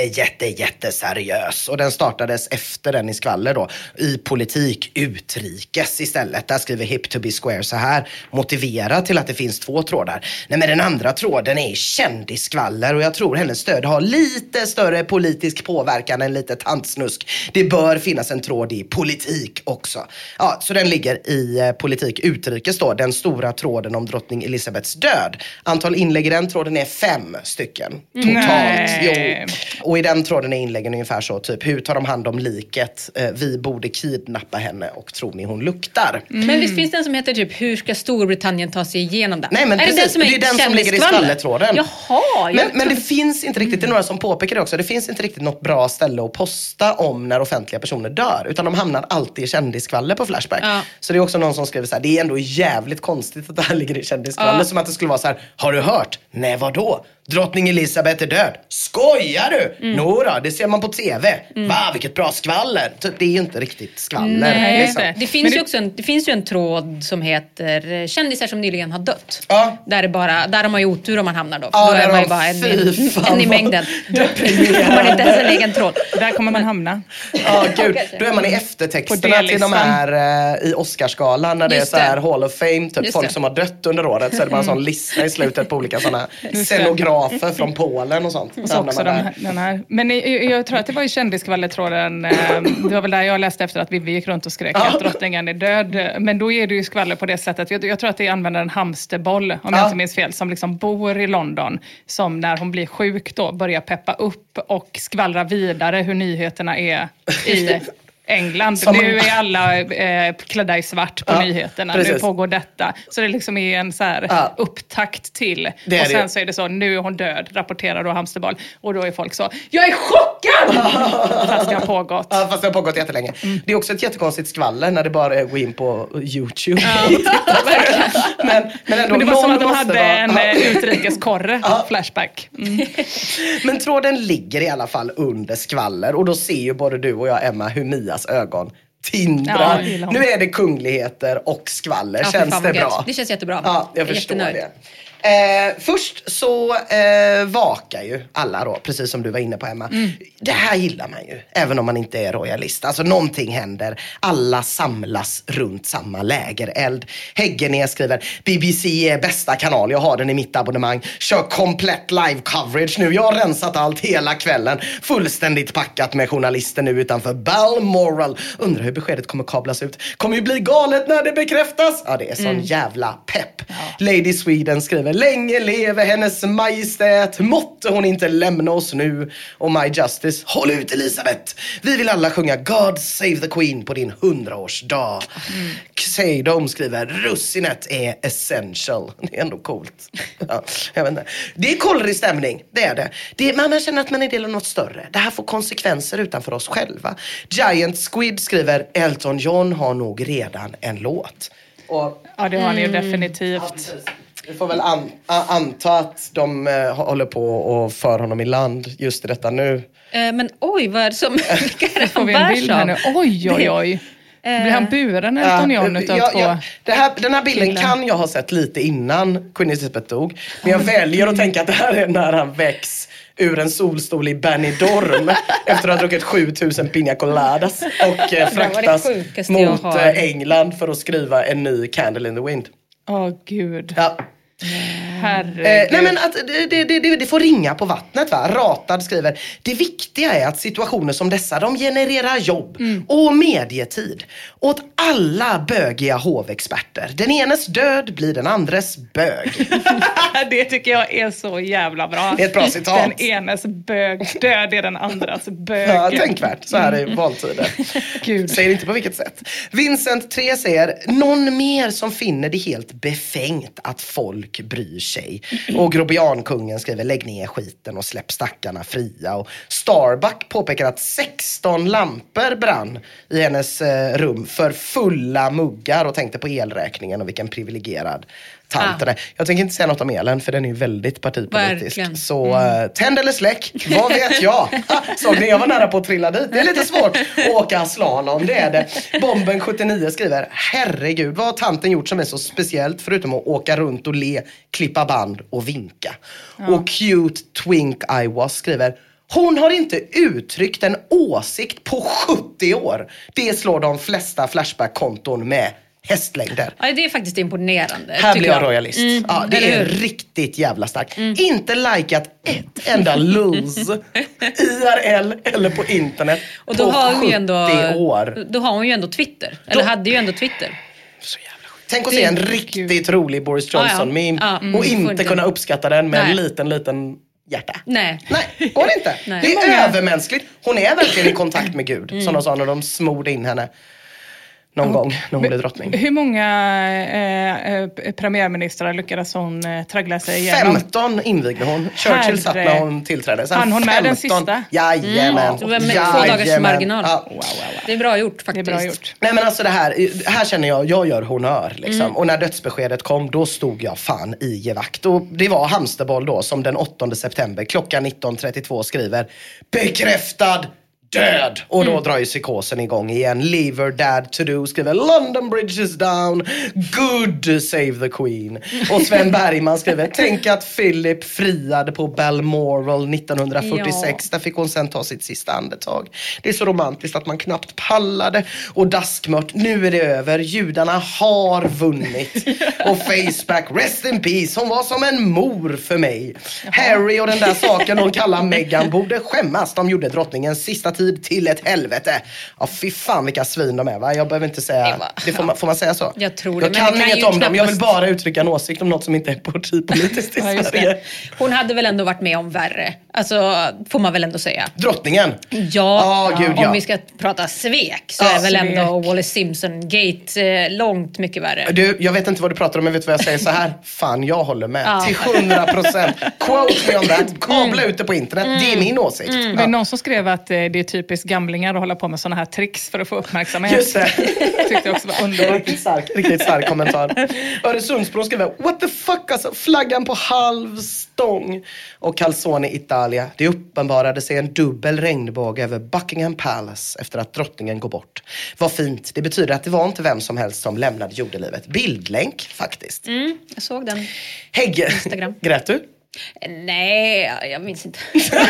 jätte seriös. Och den startades efter den i skvaller då. I politik utrikes istället. Där skriver Hip to be square så här. Motivera till att det finns 2 trådar. Nej, men den andra tråden är kändisskvaller. Och jag tror hennes stöd har lite större politisk påverkan än lite tantsnusk. Det bör finnas en tråd i politik också. Ja, så den ligger i politik utrikes då. Den stora tråden om drottning Elizabeths död. Antal inlägg i den tråden är 5 stycken. Totalt. Jo. Och i den tråden är inläggen ungefär så. Typ, hur tar de hand om liket? Vi borde kidnappa henne och tror ni hon luktar? Men visst finns det en som heter typ, hur ska Storbritannien ta sig igenom det? Nej, men är precis. Det är den som ligger i skvallertråden. Jaha. Men det finns inte riktigt, det är några som påpekar det också. Det finns inte riktigt något bra ställe att posta om när offentliga personer dör. Utan de hamnar alltid i kändisskvaller på Flashback. Ja. Så det är också någon som skriver så här, det är ändå jävligt konstigt att det här ligger i kändisskvaller. Som att det skulle vara så här, har du hört? Nej, vadå? Drottning Elizabeth är död. Skojar du? Nå då, det ser man på tv. Va, vilket bra skvaller. Typ, det är ju inte riktigt skvaller. Nej, liksom. Det finns ju en tråd som heter kändisar som nyligen har dött. Ja. Där har man ju otur om man hamnar då. Ja, då är man ju bara en i mängden. Då har man inte ens en egen tråd. Där kommer man hamna. Ja, gud. Då är man i eftertexterna till de här i Oscarsgalan när det är så här Hall of Fame. Typ folk som har dött under året. Så är det bara en sån lista i slutet på olika sådana scenografer från Polen och sånt. Så också den här. Men jag tror att det var i kändisskvallertråden. Det var väl där jag läste efter att Vivi gick runt och skrek att drottningen är död. Men då är det ju skvaller på det sättet. Jag tror att det använder en hamsterboll, om jag inte minns fel, som liksom bor i London. Som när hon blir sjuk då börjar peppa upp och skvallra vidare hur nyheterna är i England. Nu är alla klädda i svart på nyheterna. Precis. Nu pågår detta. Så det liksom är en så här upptakt till. Och sen så är det så, nu är hon död, rapporterar då hamsterboll. Och då är folk så, jag är chockad! Fast det har pågått. Ja, fast det har pågått jättelänge. Det är också ett jättekonstigt skvaller när det bara är gå in på YouTube. Men det var som att de hade en utrikeskorre Flashback. Men tråden ligger i alla fall under skvaller. Och då ser ju både du och jag, Emma, hur Mias ögon tindrar. Nu är det kungligheter och skvaller. Känns det bra? Det känns jättebra. Ja, jag förstår det. Först så vakar ju alla då, precis som du var inne på, Emma. Det här gillar man ju, även om man inte är royalist. Alltså någonting händer, alla samlas runt samma lägereld. Häggenäs skriver, BBC är bästa kanal, jag har den i mitt abonnemang. Kör komplett live coverage nu, jag har rensat allt hela kvällen. Fullständigt packat med journalister nu utanför Balmoral. Undrar hur beskedet kommer kablas ut. Kommer ju bli galet när det bekräftas. Ja, det är sån jävla pepp. Lady Sweden skriver, länge leve hennes majestät, måtte hon inte lämna oss nu. Och My Justice, håll ut Elisabeth. Vi vill alla sjunga God Save the Queen på din 100-årsdag. Xeydom skriver, russinet är essential. Det är ändå coolt. Ja, jag vet inte. Det är kollrig stämning, det är det. Man känner att man är del av något större. Det här får konsekvenser utanför oss själva. Giant Squid skriver, Elton John har nog redan en låt. Och, ja, det har han ju definitivt. Ja, vi får väl anta att de håller på och för honom i land just i detta nu. Men oj, vad är det som... Vilka är det får vi en bild här nu? Oj. Blir han buren Elton John utav två? Den här bilden kan jag ha sett lite innan Queen Elizabeth dog. Men jag väljer att tänka att det här är när han väcks ur en solstol i Benidorm efter att ha druckit 7000 piña coladas och fraktas mot England för att skriva en ny Candle in the Wind. Gud. Ja. Nej, men att det får ringa på vattnet, va? Ratad skriver, det viktiga är att situationer som dessa, de genererar jobb och medietid åt alla bögiga hovexperter. Den enes död blir den andres bög. Det tycker jag är så jävla bra. Det är ett bra citat. Den enes bög död är den andras bög. Ja, tänkvärt. Så här i valtider. Gud. Säger inte på vilket sätt. Vincent 3 säger, någon mer som finner det helt befängt att folk bryr sig tjej. Och Grobiankungen skriver lägg ner skiten och släpp stackarna fria. Och Starbuck påpekar att 16 lampor brann i hennes rum för fulla muggar och tänkte på elräkningen och vilken privilegierad tanten är. Jag tänker inte säga något om elen för den är ju väldigt partipolitisk. Verkligen. Så tänd eller släck, vad vet jag? Såg ni, jag var nära på att trilla dit. Det är lite svårt att åka slalom, det är det. Bomben 79 skriver, herregud, vad har tanten gjort som är så speciellt förutom att åka runt och le, klippa band och vinka? Och Cute Twink I Was skriver, hon har inte uttryckt en åsikt på 70 år. Det slår de flesta Flashback-konton med hästlängder. Ja, det är faktiskt imponerande. Här blir jag royalist. Ja, det är riktigt jävla starkt. Inte likat ett enda lulls IRL eller på internet och då på har 70 år. Då har hon ju ändå Twitter. Eller hade ju ändå Twitter. Så jävla sjukt. Tänk att se en riktigt rolig Boris Johnson-meme och inte kunna uppskatta den med en liten hjärta. Nej, går det inte. Det är övermänskligt. Hon är verkligen i kontakt med Gud. Som de sa när de smorde in henne. Någon gång när hon blev drottning. Hur många premiärministrar lyckades hon traggla sig igenom? 15 invigde hon. Churchill satt när hon tillträdde. Han hon med den sista? Jajamän. Det var med 2 dagars marginal. Ja. Wow. Det är bra gjort faktiskt. Det är bra gjort. Nej men alltså det här känner jag gör honör liksom. Och när dödsbeskedet kom, då stod jag fan i gevakt. Och det var Hamsterboll då som den 8 september klockan 19.32 skriver bekräftad död. Och då drar ju psykosen igång igen. Leave her dad to do skriver London Bridge is down. Good save the Queen. Och Sven Bergman skriver tänk att Philip friade på Balmoral 1946. Där fick hon sen ta sitt sista andetag. Det är så romantiskt att man knappt pallade. Och Daskmört, nu är det över. Judarna har vunnit. Och Faceback, rest in peace. Hon var som en mor för mig. Harry och den där saken de kallar Meghan borde skämmas. De gjorde drottningens sista tid till ett helvete. Ja, fy fan vilka svin de är, va? Jag behöver inte säga... får man säga så? Jag tror det. Jag kan inget om dem. Jag vill bara uttrycka en åsikt om något som inte är partipolitiskt i Sverige. Hon hade väl ändå varit med om värre. Alltså, får man väl ändå säga. Drottningen? Om vi ska prata svek så är väl ändå Wallis Simpson-gate långt mycket värre. Du, jag vet inte vad du pratar om, men vet du vad jag säger så här? Fan, jag håller med. Till 100%. Quote me on that. Kabla ut det på internet. Det är min åsikt. Det är någon som skrev att det är typiskt gamlingar att hålla på med såna här tricks för att få uppmärksamhet. Just det. Tyckte jag också var underbart. Riktigt stark kommentar. Öresundsbro skriver what the fuck alltså, flaggan på halv stång. Och Calzone Italia. Det uppenbarade sig en dubbel regnbåge över Buckingham Palace efter att drottningen går bort. Vad fint. Det betyder att det var inte vem som helst som lämnade jordelivet. Bildlänk faktiskt. Jag såg den. Hägge. Instagram. Grät du? Nej, jag minns inte.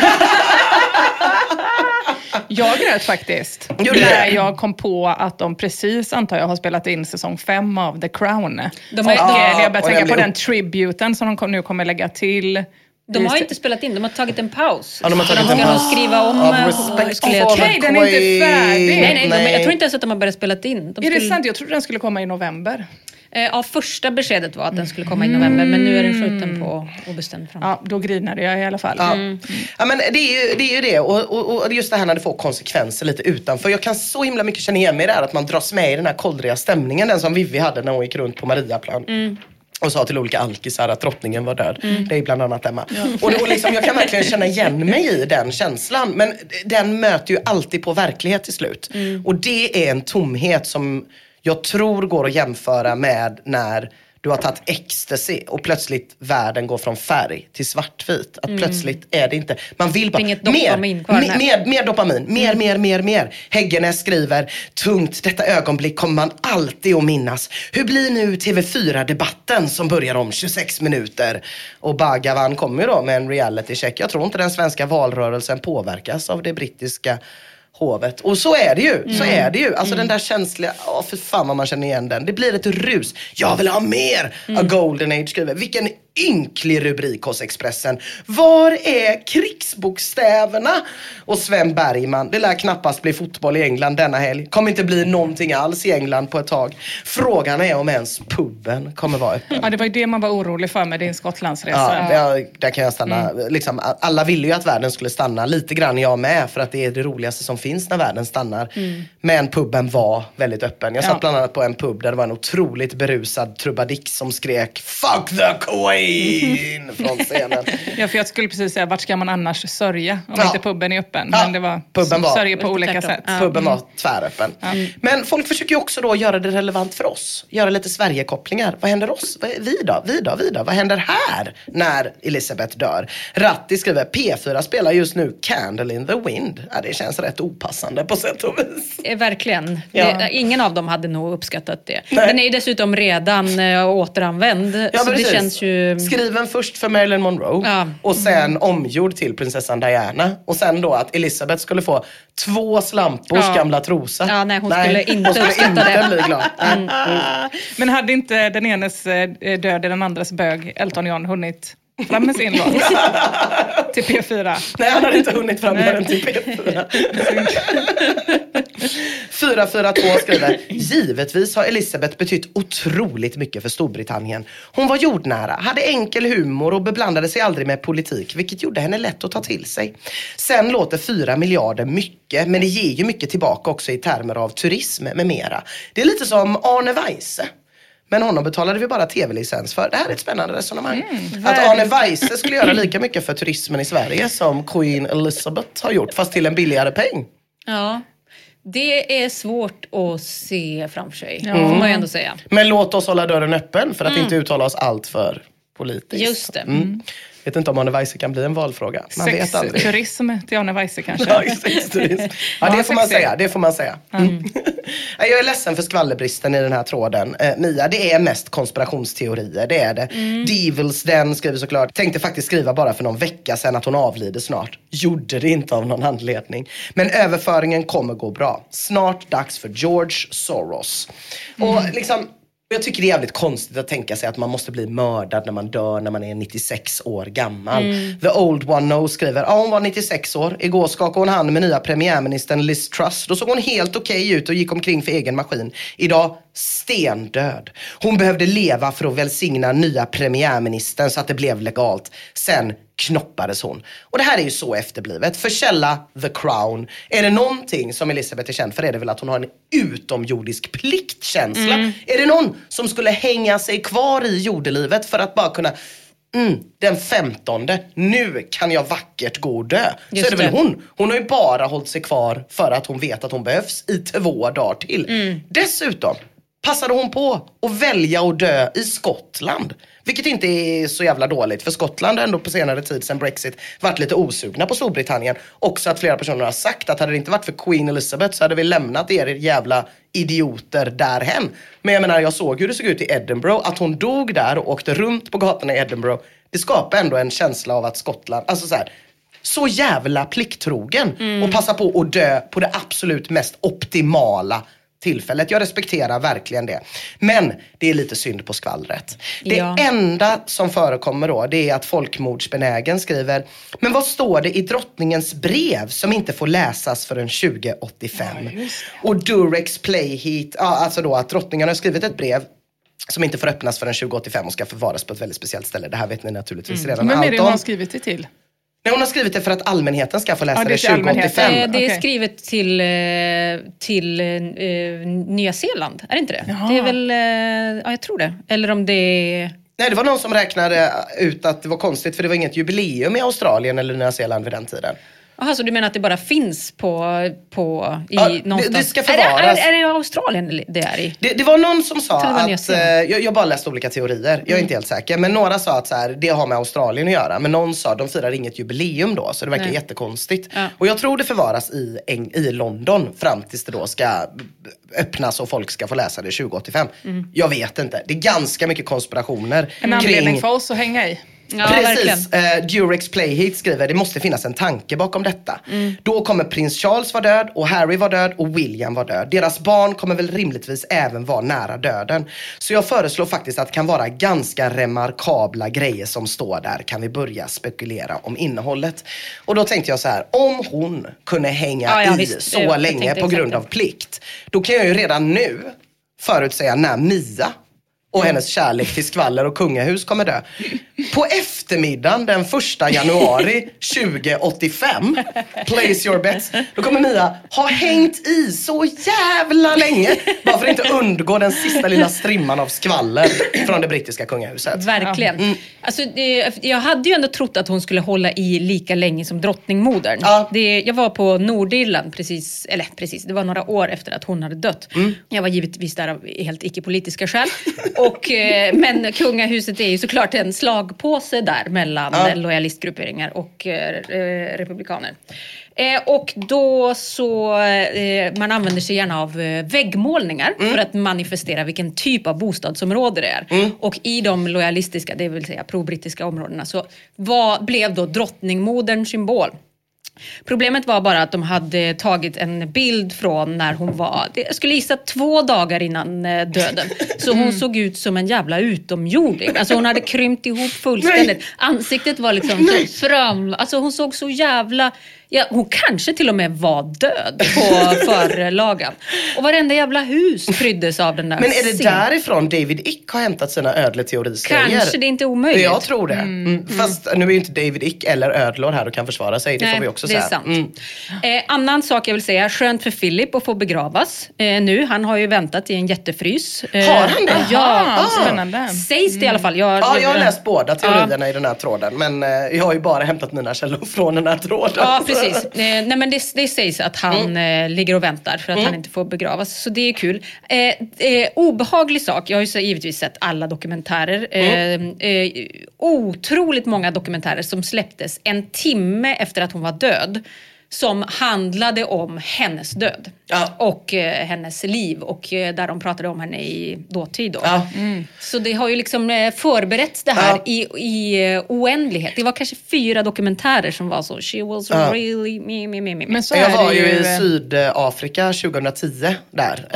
Jag grät faktiskt. När jag kom på att de precis, antar jag, har spelat in säsong 5 av The Crown. Jag började tänka på den tributen som de nu kommer lägga till. De har inte spelat in, de har tagit en paus. Ja, de har tagit en paus. Skriva om. Okej, den är inte färdig. Nej. Jag tror inte ens att de har börjat spela in. Är det sant? Jag trodde den skulle komma i november. Ja, första beskedet var att den skulle komma i november, men nu är den skjuten på obestämd fram. Ja, då grinade jag i alla fall. Ja, men det är ju det. Och just det här när det får konsekvenser lite utanför. Jag kan så himla mycket känna igen mig i det här, att man dras med i den här koldriga stämningen, den som Vivi hade när hon gick runt på Mariaplan. Och sa till olika alkisar att drottningen var död. Det är bland annat Emma. Och liksom, jag kan verkligen känna igen mig i den känslan. Men den möter ju alltid på verklighet till slut. Och det är en tomhet som jag tror går att jämföra med när du har tagit ecstasy och plötsligt världen går från färg till svartvit. Att plötsligt är det inte... Man vill bara... Mer dopamin. Mer. Häggenäs skriver, tungt, detta ögonblick kommer man alltid att minnas. Hur blir nu TV4-debatten som börjar om 26 minuter? Och Bhagavan kommer ju då med en reality-check. Jag tror inte den svenska valrörelsen påverkas av det brittiska hovet. Och så är det ju. Alltså den där känsliga, för fan vad man känner igen den. Det blir ett rus. Jag vill ha mer. A Golden Age skriver. Vilken ynklig rubrik hos Expressen. Var är krigsbokstäverna? Och Sven Bergman, det lär knappast bli fotboll i England denna helg. Kommer inte bli någonting alls i England på ett tag. Frågan är om ens puben kommer vara öppen. Ja, det var ju det man var orolig för med din Skottlandsresa. Ja, där kan jag stanna. Liksom, alla ville ju att världen skulle stanna. Lite grann jag med, för att det är det roligaste som finns när världen stannar. Men puben var väldigt öppen. Jag satt bland annat på en pub där det var en otroligt berusad trubadik som skrek Fuck the Queen! Queen från scenen. Ja, för jag skulle precis säga, vart ska man annars sörja om inte puben är öppen? Ja, men det var puben var sörja på olika sätt. Puben var tväröppen. Men folk försöker ju också då göra det relevant för oss. Göra lite Sverige-kopplingar. Vad händer oss? Vi då? Vad händer här när Elizabeth dör? Ratti skriver, P4 spelar just nu Candle in the Wind. Ja, det känns rätt opassande på sätt och vis. Verkligen. Ja. Ingen av dem hade nog uppskattat det. Nej. Den är ju dessutom redan återanvänd. Ja, så precis. det känns ju... Skriven först för Marilyn Monroe och sen omgjord till prinsessan Diana. Och sen då att Elizabeth skulle få 2 slampors gamla trosa. Ja, nej, hon skulle inte bli glad. Men hade inte den enes död i den andres bög, Elton John, hunnit fram med sin låt till P4? Nej, han hade inte hunnit fram med den till P4. 442 skriver, givetvis har Elizabeth betytt otroligt mycket för Storbritannien. Hon var jordnära, hade enkel humor och beblandade sig aldrig med politik, vilket gjorde henne lätt att ta till sig. Sen låter 4 miljarder mycket, men det ger ju mycket tillbaka också i termer av turism med mera. Det är lite som Arne Weise. Men honom betalade vi bara tv-licens för. Det här är ett spännande resonemang. Att Arne Weise skulle göra lika mycket för turismen i Sverige som Queen Elizabeth har gjort, fast till en billigare peng. Ja, det är svårt att se framför sig. Får man ju ändå säga. Men låt oss hålla dörren öppen för att inte uttala oss allt för politiskt. Just det. Jag vet inte om Arne Weise kan bli en valfråga. Man vet aldrig. Sexturism till Arne Weise kanske. Ja, sexturism. Ja, det får man säga. Jag är ledsen för skvallerbristen i den här tråden. Mia, det är mest konspirationsteorier, det är det. Devils Den skriver såklart. Tänkte faktiskt skriva bara för någon vecka sedan att hon avlider snart. Gjorde det inte av någon anledning. Men överföringen kommer gå bra. Snart dags för George Soros. Och liksom... Jag tycker det är jävligt konstigt att tänka sig att man måste bli mördad när man dör när man är 96 år gammal. The Old One Knows skriver, hon var 96 år. Igår skakade hon hand med nya premiärministern Liz Truss. Då såg hon helt okej ut och gick omkring för egen maskin. Idag stendöd. Hon behövde leva för att välsigna nya premiärministern så att det blev legalt. Sen knoppades hon. Och det här är ju så efterblivet. För källa The Crown. Är det någonting som Elizabeth är känd för är det väl att hon har en utomjordisk pliktkänsla. Är det någon som skulle hänga sig kvar i jordelivet för att bara kunna den 15:e, nu kan jag vackert gå och dö. Just så är det väl hon. Hon har ju bara hållit sig kvar för att hon vet att hon behövs i 2 dagar till. Dessutom passade hon på att välja att dö i Skottland. Vilket inte är så jävla dåligt. För Skottland har ändå på senare tid sedan Brexit varit lite osugna på Storbritannien. Också att flera personer har sagt att hade det inte varit för Queen Elizabeth så hade vi lämnat er jävla idioter därhen. Men jag menar, jag såg hur det såg ut i Edinburgh. Att hon dog där och åkte runt på gatorna i Edinburgh. Det skapar ändå en känsla av att Skottland... Alltså så jävla plikttrogen. Och passa på att dö på det absolut mest optimala tillfället. Jag respekterar verkligen det. Men det är lite synd på skvallret. Det enda som förekommer då, det är att folkmordsbenägen skriver, men vad står det i drottningens brev som inte får läsas förrän 2085? Och Durex Playheat, alltså då att drottningen har skrivit ett brev som inte får öppnas förrän 2085 och ska förvaras på ett väldigt speciellt ställe. Det här vet ni naturligtvis redan. Men är det hon har skrivit det till? Nej, hon har skrivit det för att allmänheten ska få läsa det 2085. Det är skrivet till Nya Zeeland, är det inte det? Jaha. Det är väl, jag tror det. Eller om det är... Nej, det var någon som räknade ut att det var konstigt för det var inget jubileum i Australien eller Nya Zeeland vid den tiden. Jaha, så du menar att det bara finns någonstans? Det ska förvaras. Är det Australien det är i? Det var någon som sa att... Jag bara läste olika teorier. Jag är inte helt säker. Men några sa att det har med Australien att göra. Men någon sa att de firar inget jubileum då. Så det verkar jättekonstigt. Ja. Och jag tror det förvaras i London fram tills det då ska öppnas och folk ska få läsa det 2085. Jag vet inte. Det är ganska mycket konspirationer. En anledning för oss att hänga i. Ja, precis, Durex Playheat skriver det måste finnas en tanke bakom detta. Då kommer prins Charles vara död och Harry var död och William var död. Deras barn kommer väl rimligtvis även vara nära döden. Så jag föreslår faktiskt att det kan vara ganska remarkabla grejer som står där. Kan vi börja spekulera om innehållet. Och då tänkte jag så här, om hon kunde hänga så länge på grund av plikt, då kan jag ju redan nu förutsäga när Mia och hennes kärlek till skvaller och kungahus kommer dö. På eftermiddagen den 1 januari 2085, place your bets, då kommer Mia ha hängt i så jävla länge bara för att inte undgå den sista lilla strimman av skvaller från det brittiska kungahuset. Verkligen. Alltså, jag hade ju ändå trott att hon skulle hålla i lika länge som drottningmodern. Ja. Jag var på Nordirland precis, det var några år efter att hon hade dött. Jag var givetvis där av helt icke-politiska skäl. Men kungahuset är ju såklart en slagpåse där mellan lojalistgrupperingar och republikaner. Och då så man använder sig gärna av väggmålningar för att manifestera vilken typ av bostadsområde det är. Och i de lojalistiska, det vill säga pro-brittiska områdena, så blev då drottningmoderns symbol. Problemet var bara att de hade tagit en bild från när hon var, jag skulle gissa 2 dagar innan döden. Så hon såg ut som en jävla utomjording. Alltså hon hade krympt ihop fullständigt. Ansiktet var liksom så fram. Alltså hon såg så jävla... Ja, hon kanske till och med var död på förlagan. Och varenda jävla hus pryddes av den där. Men är det därifrån David Icke har hämtat sina ödleteoriserier? Kanske, det är inte omöjligt. Jag tror det. Fast nu är ju inte David Icke eller ödlor här och kan försvara sig. Det får vi också säga. Det är sant. Annan sak jag vill säga, skönt för Philip att få begravas. Nu, han har ju väntat i en jättefrys. Har han det? Ja, spännande. Sägs det i alla fall. Jag har läst båda teorierna i den här tråden. Men jag har ju bara hämtat mina källor från den här tråden. Ja, precis. Nej, men det sägs att han ligger och väntar för att han inte får begravas. Så det är kul. Obehaglig sak. Jag har ju givetvis sett alla dokumentärer. Otroligt många dokumentärer som släpptes en timme efter att hon var död. Som handlade om hennes död. Och hennes liv. Och där de pratade om henne i dåtid då. Så det har ju liksom förberetts det här i oändlighet. Det var kanske 4 dokumentärer som var så. She was really me. Men så jag var det ju i Sydafrika 2010 där.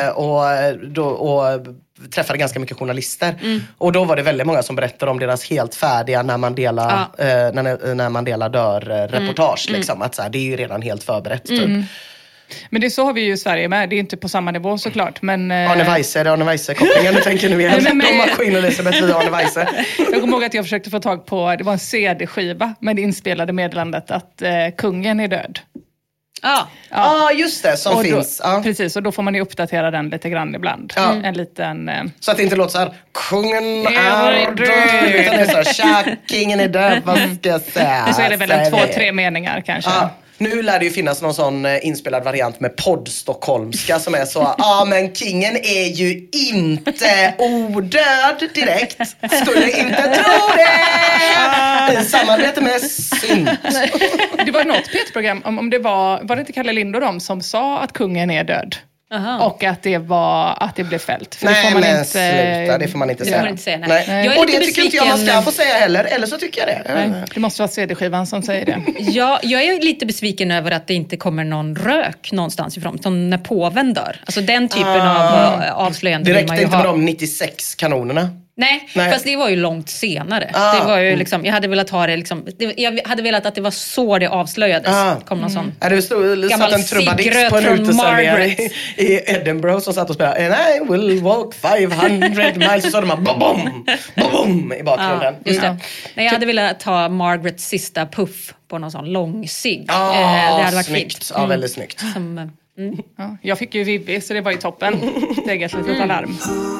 Och träffade ganska mycket journalister. Och då var det väldigt många som berättade om deras helt färdiga när Mandela dör reportage. Liksom. Att så här, det är ju redan helt förberett. Typ. Men det så har vi ju i Sverige med. Det är inte på samma nivå såklart. Men, Arne Weise-kopplingen. Du tänker nu igen. De maskin och Elisabeth via Arne Weise. Jag kommer ihåg att jag försökte få tag på, det var en CD-skiva med det inspelade meddelandet att kungen är död. Just det, som finns. Precis, och då får man ju uppdatera den lite grann ibland. En liten... Så att det inte låter så här, kungen är död. Utan det är så här, tja, kingen är död, vad ska jag säga? Men så är det väl 2-3 meningar kanske. Nu lär det ju finnas någon sån inspelad variant med podd-stockholmska som är så, men kingen är ju inte odöd direkt. Skulle inte tro det! I samarbete med Synt. Det var något P1-program, om det var det inte Kalle Lind och de som sa att kungen är död? Och att det blev fällt. För nej, det får man men inte, sluta, det får man inte säga. Nej. Och det tycker inte jag man ska få säga heller. Eller så tycker jag det. Nej, det måste vara CD-skivan som säger det. Ja, jag är lite besviken över att det inte kommer någon rök någonstans ifrån. Som när påven dör. Alltså den typen av avslöjande. Det räckte inte med de 96 kanonerna. Nej, fast det var ju långt senare. Det var ju liksom, jag hade velat ha det liksom, jag hade velat att det var så det avslöjades. Kom någon sån det stod satt en trubadutt på en uteservering i Edinburgh som satt och spelade And I will walk 500 miles. Så sa de bom i bakgrunden. Just det. Nej, jag hade velat ta Margarets sista puff på någon sån lång cigg. Det hade varit snyggt. Ja, väldigt snyggt. Jag fick ju Vivi, så det var ju toppen. Det är ett litet alarm.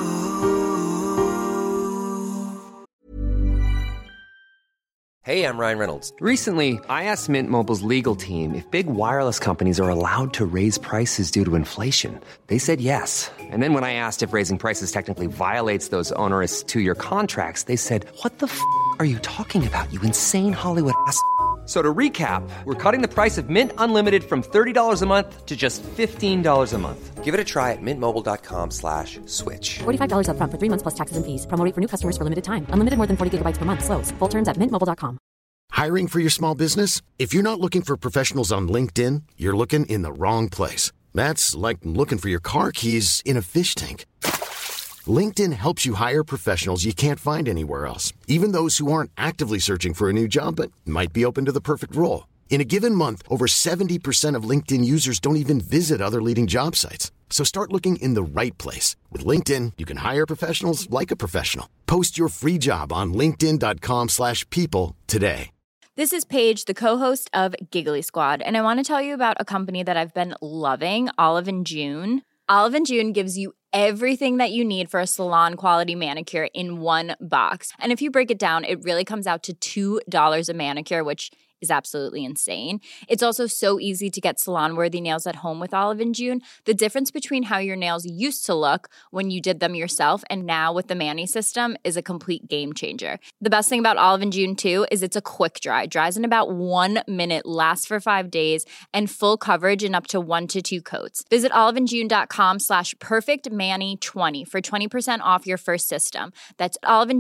Hey, I'm Ryan Reynolds. Recently, I asked Mint Mobile's legal team if big wireless companies are allowed to raise prices due to inflation. They said yes. And then when I asked if raising prices technically violates those onerous 2-year contracts, they said, "What the f*** are you talking about, you insane Hollywood ass?" So to recap, we're cutting the price of Mint Unlimited from $30 a month to just $15 a month. Give it a try at mintmobile.com/switch. $45 up front for 3 months plus taxes and fees. Promo rate for new customers for limited time. Unlimited more than 40 gigabytes per month. Slows full terms at mintmobile.com. Hiring for your small business? If you're not looking for professionals on LinkedIn, you're looking in the wrong place. That's like looking for your car keys in a fish tank. LinkedIn helps you hire professionals you can't find anywhere else, even those who aren't actively searching for a new job but might be open to the perfect role. In a given month, over 70% of LinkedIn users don't even visit other leading job sites. So start looking in the right place. With LinkedIn, you can hire professionals like a professional. Post your free job on linkedin.com/people today. This is Paige, the co-host of Giggly Squad, and I want to tell you about a company that I've been loving, Olive & June. Olive & June gives you everything that you need for a salon-quality manicure in one box. And if you break it down, it really comes out to $2 a manicure, which is absolutely insane. It's also so easy to get salon-worthy nails at home with Olive & June. The difference between how your nails used to look when you did them yourself and now with the Mani system is a complete game changer. The best thing about Olive & June, too, is it's a quick dry. Dries in about 1 minute, lasts for 5 days, and full coverage in up to 1 to 2 coats. Visit oliveandjune.com/perfectmani20 for 20% off your first system. That's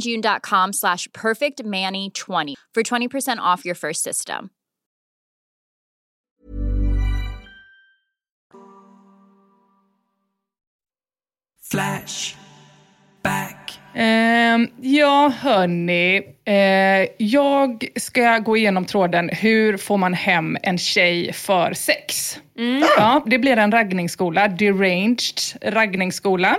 oliveandjune.com/perfectmani20 for 20% off your first system. Flashback. Ja, hörni. Jag ska gå igenom tråden. Hur får man hem en tjej för sex? Ja, det blir en raggningsskola. Deranged raggningsskola.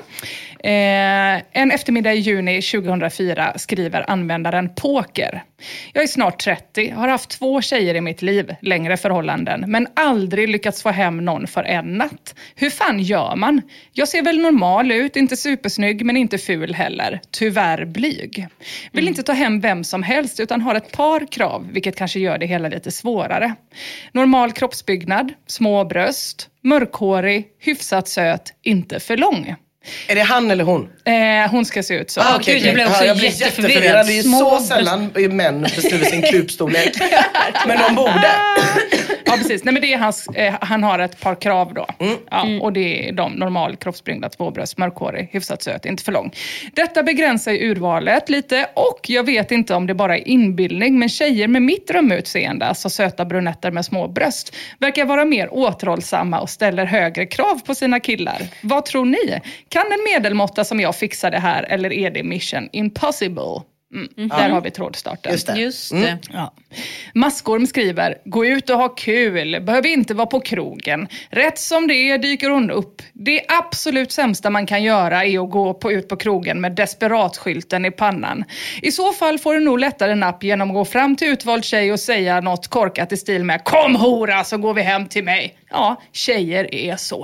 En eftermiddag i juni 2004 skriver användaren Poker. Jag är snart 30, har haft 2 tjejer i mitt liv, längre förhållanden, men aldrig lyckats få hem någon för en natt. Hur fan gör man? Jag ser väl normal ut, inte supersnygg men inte ful heller. Tyvärr blyg. Vill inte ta hem vem som helst utan har ett par krav, vilket kanske gör det hela lite svårare. Normal kroppsbyggnad, små bröst, mörkhårig, hyfsat söt, inte för lång. Är det han eller hon? Hon ska se ut så. Okay. Jag blev också jätteförvirrad. Det är så sällan män beskriver sin kupstorlek. Men de borde. Ja, precis. Nej, men det är han har ett par krav då. Ja, och det är de normal kroppsbyggnad, tvåbröst, mörkhårig, hyfsat söt, inte för lång. Detta begränsar ju urvalet lite och jag vet inte om det bara är inbildning, men tjejer med mitt drömutseende, alltså söta brunetter med små bröst, verkar vara mer återhållsamma och ställer högre krav på sina killar. Vad tror ni? Kan en medelmåtta som jag fixa det här eller är det mission impossible? Där har vi trådstarten. Just det. Ja. Maskorm skriver: gå ut och ha kul, behöver inte vara på krogen. Rätt som det är dyker hon upp. Det absolut sämsta man kan göra är att gå ut på krogen med desperatskylten i pannan. I så fall får du nog lättare napp genom att gå fram till utvald tjej och säga något korkat i stil med: kom hora så går vi hem till mig. Ja, tjejer är så.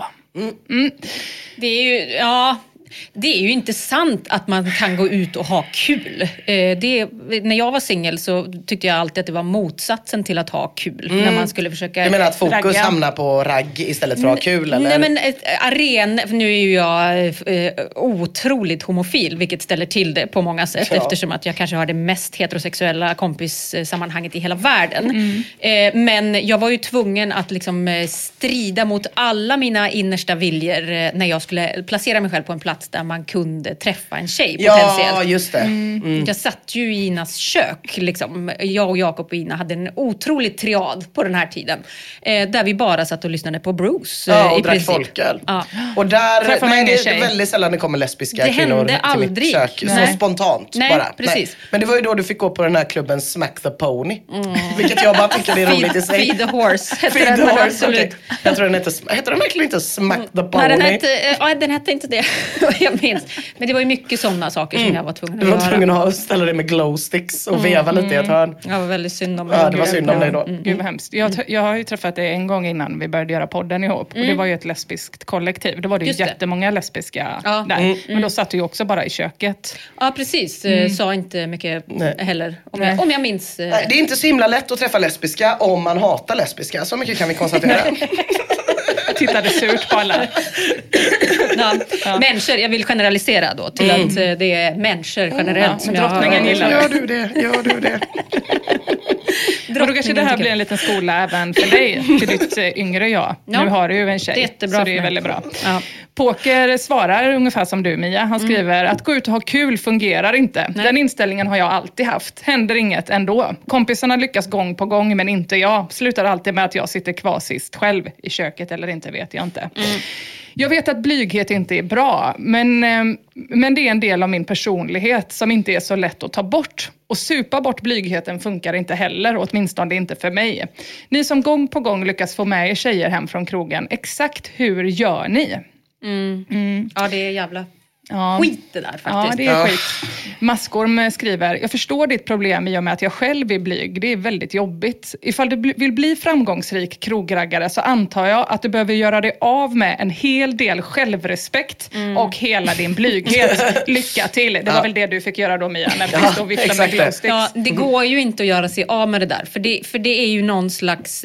Det är ju, det är ju inte sant att man kan gå ut och ha kul. När jag var singel så tyckte jag alltid att det var motsatsen till att ha kul. När man skulle försöka Du menar att fokus hamnar på ragg istället för att ha kul? Eller? Nej, men nu är ju jag otroligt homofil, vilket ställer till det på många sätt. Eftersom att jag kanske har det mest heterosexuella kompissammanhanget i hela världen. Men jag var ju tvungen att liksom strida mot alla mina innersta viljor när jag skulle placera mig själv på en plats där man kunde träffa en tjej potentiellt. Ja, just det. Jag satt ju i Inas kök. Liksom. Jag och Jakob och Ina hade en otrolig triad på den här tiden. Där vi bara satt och lyssnade på Bruce. Och drack folköl. Ja. Och där det är väldigt sällan det kommer lesbiska kvinnor till aldrig. Mitt kök. Så spontant bara. Precis. Nej. Men det var ju då du fick gå på den här klubben Smack the Pony. Vilket jag bara tycker är roligt i sig. Feed the Horse. Feed the Horse, okay. Jag tror den heter den verkligen inte Smack the Pony? Den hette inte det. Jag minns. Men det var ju mycket sådana saker som jag var tvungen att göra. Du var tvungen att ställa dig med glowsticks och veva lite i ett hörn. Jag var väldigt synd om mig. Ja, det var synd om dig då. Gud vad hemskt. Jag har ju träffat dig en gång innan vi började göra podden ihop. Och det var ju ett lesbiskt kollektiv. Då var det ju jättemånga lesbiska där. Men då satt du ju också bara i köket. Ja, precis. Sa inte mycket heller. Om jag minns. Nej, det är inte så himla lätt att träffa lesbiska om man hatar lesbiska. Så mycket kan vi konstatera. Jag tittade surt på alla. Människor, jag vill generalisera då till att det är människor generellt som drottningen gillar. Gör du det? Och då kanske det här blir en liten skola även för dig, till ditt yngre jag. Ja. Nu har du ju en tjej, jättebra, så det är väldigt bra. Ja. Poker svarar ungefär som du, Mia. Han skriver att gå ut och ha kul fungerar inte. Nej. Den inställningen har jag alltid haft. Händer inget ändå. Kompisarna lyckas gång på gång, men inte jag. Slutar alltid med att jag sitter kvar sist själv i köket eller inte, vet jag inte. Jag vet att blyghet inte är bra, men det är en del av min personlighet som inte är så lätt att ta bort. Och supa bort blygheten funkar inte heller, åtminstone inte för mig. Ni som gång på gång lyckas få med er tjejer hem från krogen, exakt hur gör ni? Ja, det är jävla skit det där faktiskt. Ja, det är skit. Maskorm skriver, jag förstår ditt problem i och med att jag själv är blyg. Det är väldigt jobbigt. Ifall du vill bli framgångsrik krokraggare så antar jag att du behöver göra dig av med en hel del självrespekt och hela din blyghet. Lycka till. Det var väl det du fick göra då, Mia, när vi stod och viftade med glowsticks. Ja, det går ju inte att göra sig av med det där. För det är ju någon slags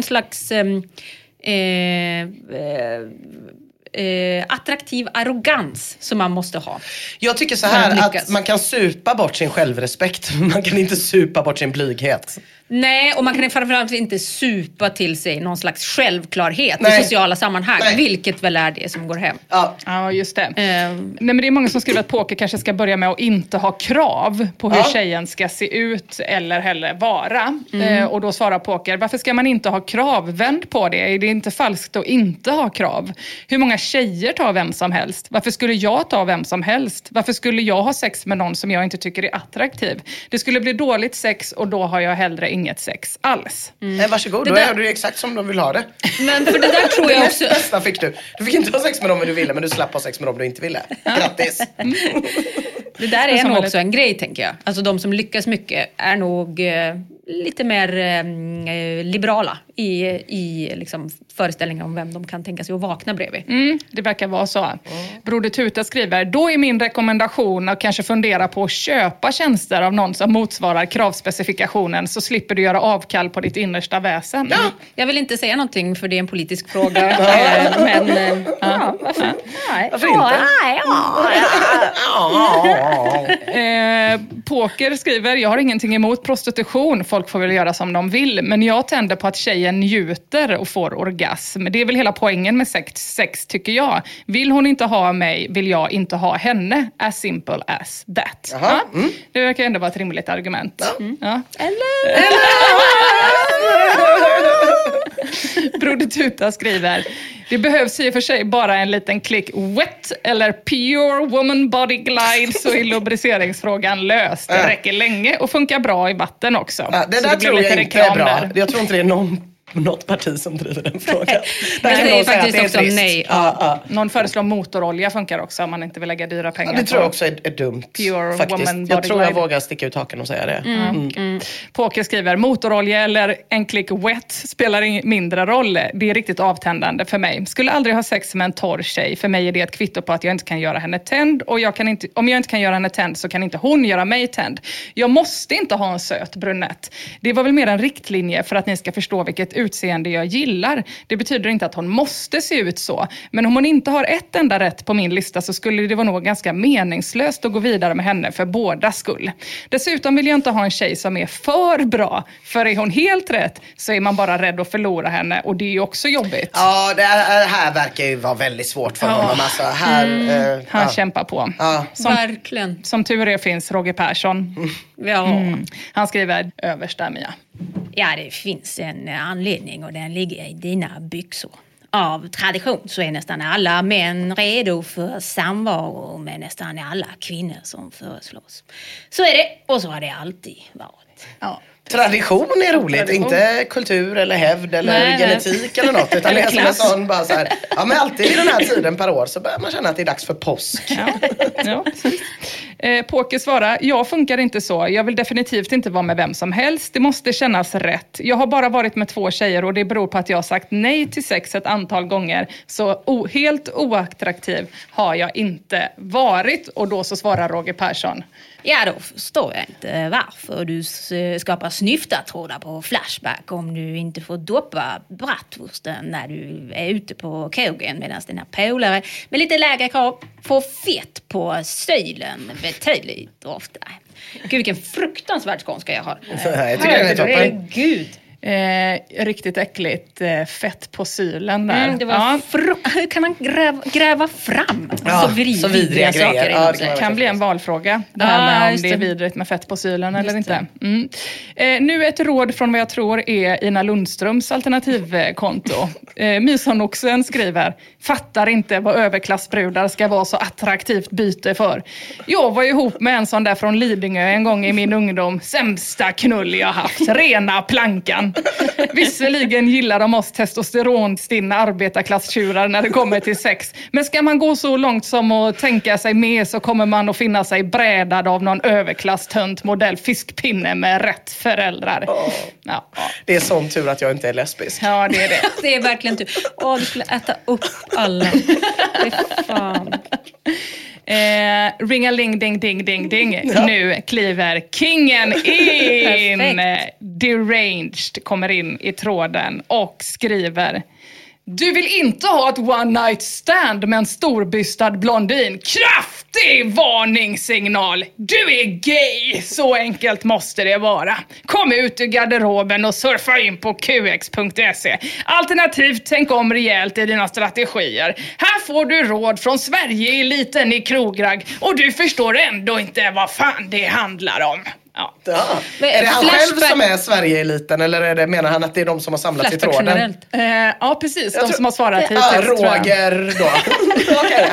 attraktiv arrogans som man måste ha. Jag tycker så här att man kan supa bort sin självrespekt. Man kan inte supa bort sin blyghet. Nej, och man kan framförallt inte supa till sig någon slags självklarhet i sociala sammanhang. Vilket väl är det som går hem. Ja, just det. Nej, men det är många som skriver att poker kanske ska börja med att inte ha krav på hur tjejen ska se ut eller heller vara. Och då svarar poker, varför ska man inte ha krav? Vänd på det. Är det inte falskt att inte ha krav? Hur många tjejer tar vem som helst? Varför skulle jag ta vem som helst? Varför skulle jag ha sex med någon som jag inte tycker är attraktiv? Det skulle bli dåligt sex och då har jag hellre inget sex alls. Varsågod, då är du exakt som de vill ha det. Men för det där tror jag också... Bästa fick du. Du fick inte ha sex med dem du ville, men du slapp ha sex med dem du inte ville. Grattis! Det där är nog också en grej, tänker jag. Alltså de som lyckas mycket är nog lite mer liberala i liksom föreställningar om vem de kan tänka sig att vakna bredvid. Det verkar vara så. Broder Tuta skriver, då är min rekommendation att kanske fundera på att köpa tjänster av någon som motsvarar kravspecifikationen, så slipper du göra avkall på ditt innersta väsen. Ja. Jag vill inte säga någonting för det är en politisk fråga. Men varför? Varför inte? Poker skriver, jag har ingenting emot prostitution. Folk får väl göra som de vill. Men jag tänder på att tjejen njuter och får orgasm. Det är väl hela poängen med sex tycker jag. Vill hon inte ha mig, vill jag inte ha henne. As simple as that. Det verkar ändå vara ett rimligt argument. Eller? Broder Tuta skriver, det behövs i och för sig bara en liten klick wet eller pure woman body glide så är lubriceringsfrågan löst. Det räcker länge och funkar bra i vatten också. Det där tror jag inte är bra. Där. Jag tror inte det är något parti som driver den frågan. Men det är faktiskt också nej. Någon föreslår motorolja funkar också om man inte vill lägga dyra pengar. Det tror jag också är dumt. Pure faktiskt. Woman jag tror jag vågar sticka ut haken och säga det. Poker skriver, motorolja eller en klick wet spelar mindre roll. Det är riktigt avtändande för mig. Skulle aldrig ha sex med en torr tjej. För mig är det ett kvitto på att jag inte kan göra henne tänd. Och om jag inte kan göra henne tänd så kan inte hon göra mig tänd. Jag måste inte ha en söt brunett. Det var väl mer en riktlinje för att ni ska förstå vilket utseende jag gillar. Det betyder inte att hon måste se ut så. Men om hon inte har ett enda rätt på min lista så skulle det vara nog ganska meningslöst att gå vidare med henne för båda skull. Dessutom vill jag inte ha en tjej som är för bra. För är hon helt rätt så är man bara rädd att förlora henne. Och det är ju också jobbigt. Ja, det här verkar ju vara väldigt svårt för honom. Alltså, han kämpar på. Verkligen. Som tur är finns Roger Persson. Han skriver översta Mia. Ja, det finns en anledning och den ligger i dina byxor. Av tradition så är nästan alla män redo för samvaro med nästan alla kvinnor som föreslås. Så är det, och så har det alltid varit. Ja. Tradition är roligt, inte kultur eller hävd eller genetik eller något. Utan det är som en sån bara så här, men alltid i den här tiden per år så börjar man känna att det är dags för påsk. Poker svarar, jag funkar inte så. Jag vill definitivt inte vara med vem som helst. Det måste kännas rätt. Jag har bara varit med 2 tjejer och det beror på att jag har sagt nej till sex ett antal gånger. Så helt oattraktiv har jag inte varit. Och då så svarar Roger Persson. Ja, då förstår jag inte varför du skapar snyftartrådar på Flashback om du inte får doppa bratwursten när du är ute på krogen medan dina polare med lite lägre krav får fett på sylen betydligt oftare. Gud, vilken fruktansvärd skånska jag har. Jag tycker det är toppen. Gud. Riktigt äckligt fett på sylen där. Det var kan man gräva fram så vidriga saker? Det kan bli en valfråga. Det här med om det är vidrigt med fett på sylen eller inte. Nu ett råd från vad jag tror är Ina Lundströms alternativkonto. Mysonoxen skriver, fattar inte vad överklassbrudar ska vara så attraktivt byte för. Jag var ihop med en sån där från Lidingö en gång i min ungdom. Sämsta knull jag haft. Rena plankan. tiden. Visserligen gillar de oss testosteronstinna arbetarklasstjurar när det kommer till sex. Men ska man gå så långt som att tänka sig med så kommer man att finna sig brädad av någon överklasstönt modell fiskpinne med rätt föräldrar. Ja. Det är sån tur att jag inte är lesbisk. Ja, det är det. Det är verkligen tur. Du skulle äta upp alla. Det är fan. Ringaling ding ding ding ding. Ja. Nu kliver kingen in. Deranged kommer in i tråden och skriver: du vill inte ha ett one night stand med en storbystad blondin. Kraftig varningssignal. Du är gay. Så enkelt måste det vara. Kom ut ur garderoben och surfa in på qx.se. Alternativt tänk om rejält i dina strategier. Här får du råd från Sverige-eliten i krogragg. Och du förstår ändå inte vad fan det handlar om. Ja. Är det han själv som är Sverige-eliten eller menar han att det är de som har samlats i tråden? Ja, precis. De som har svarat hittills. Roger då. Okay,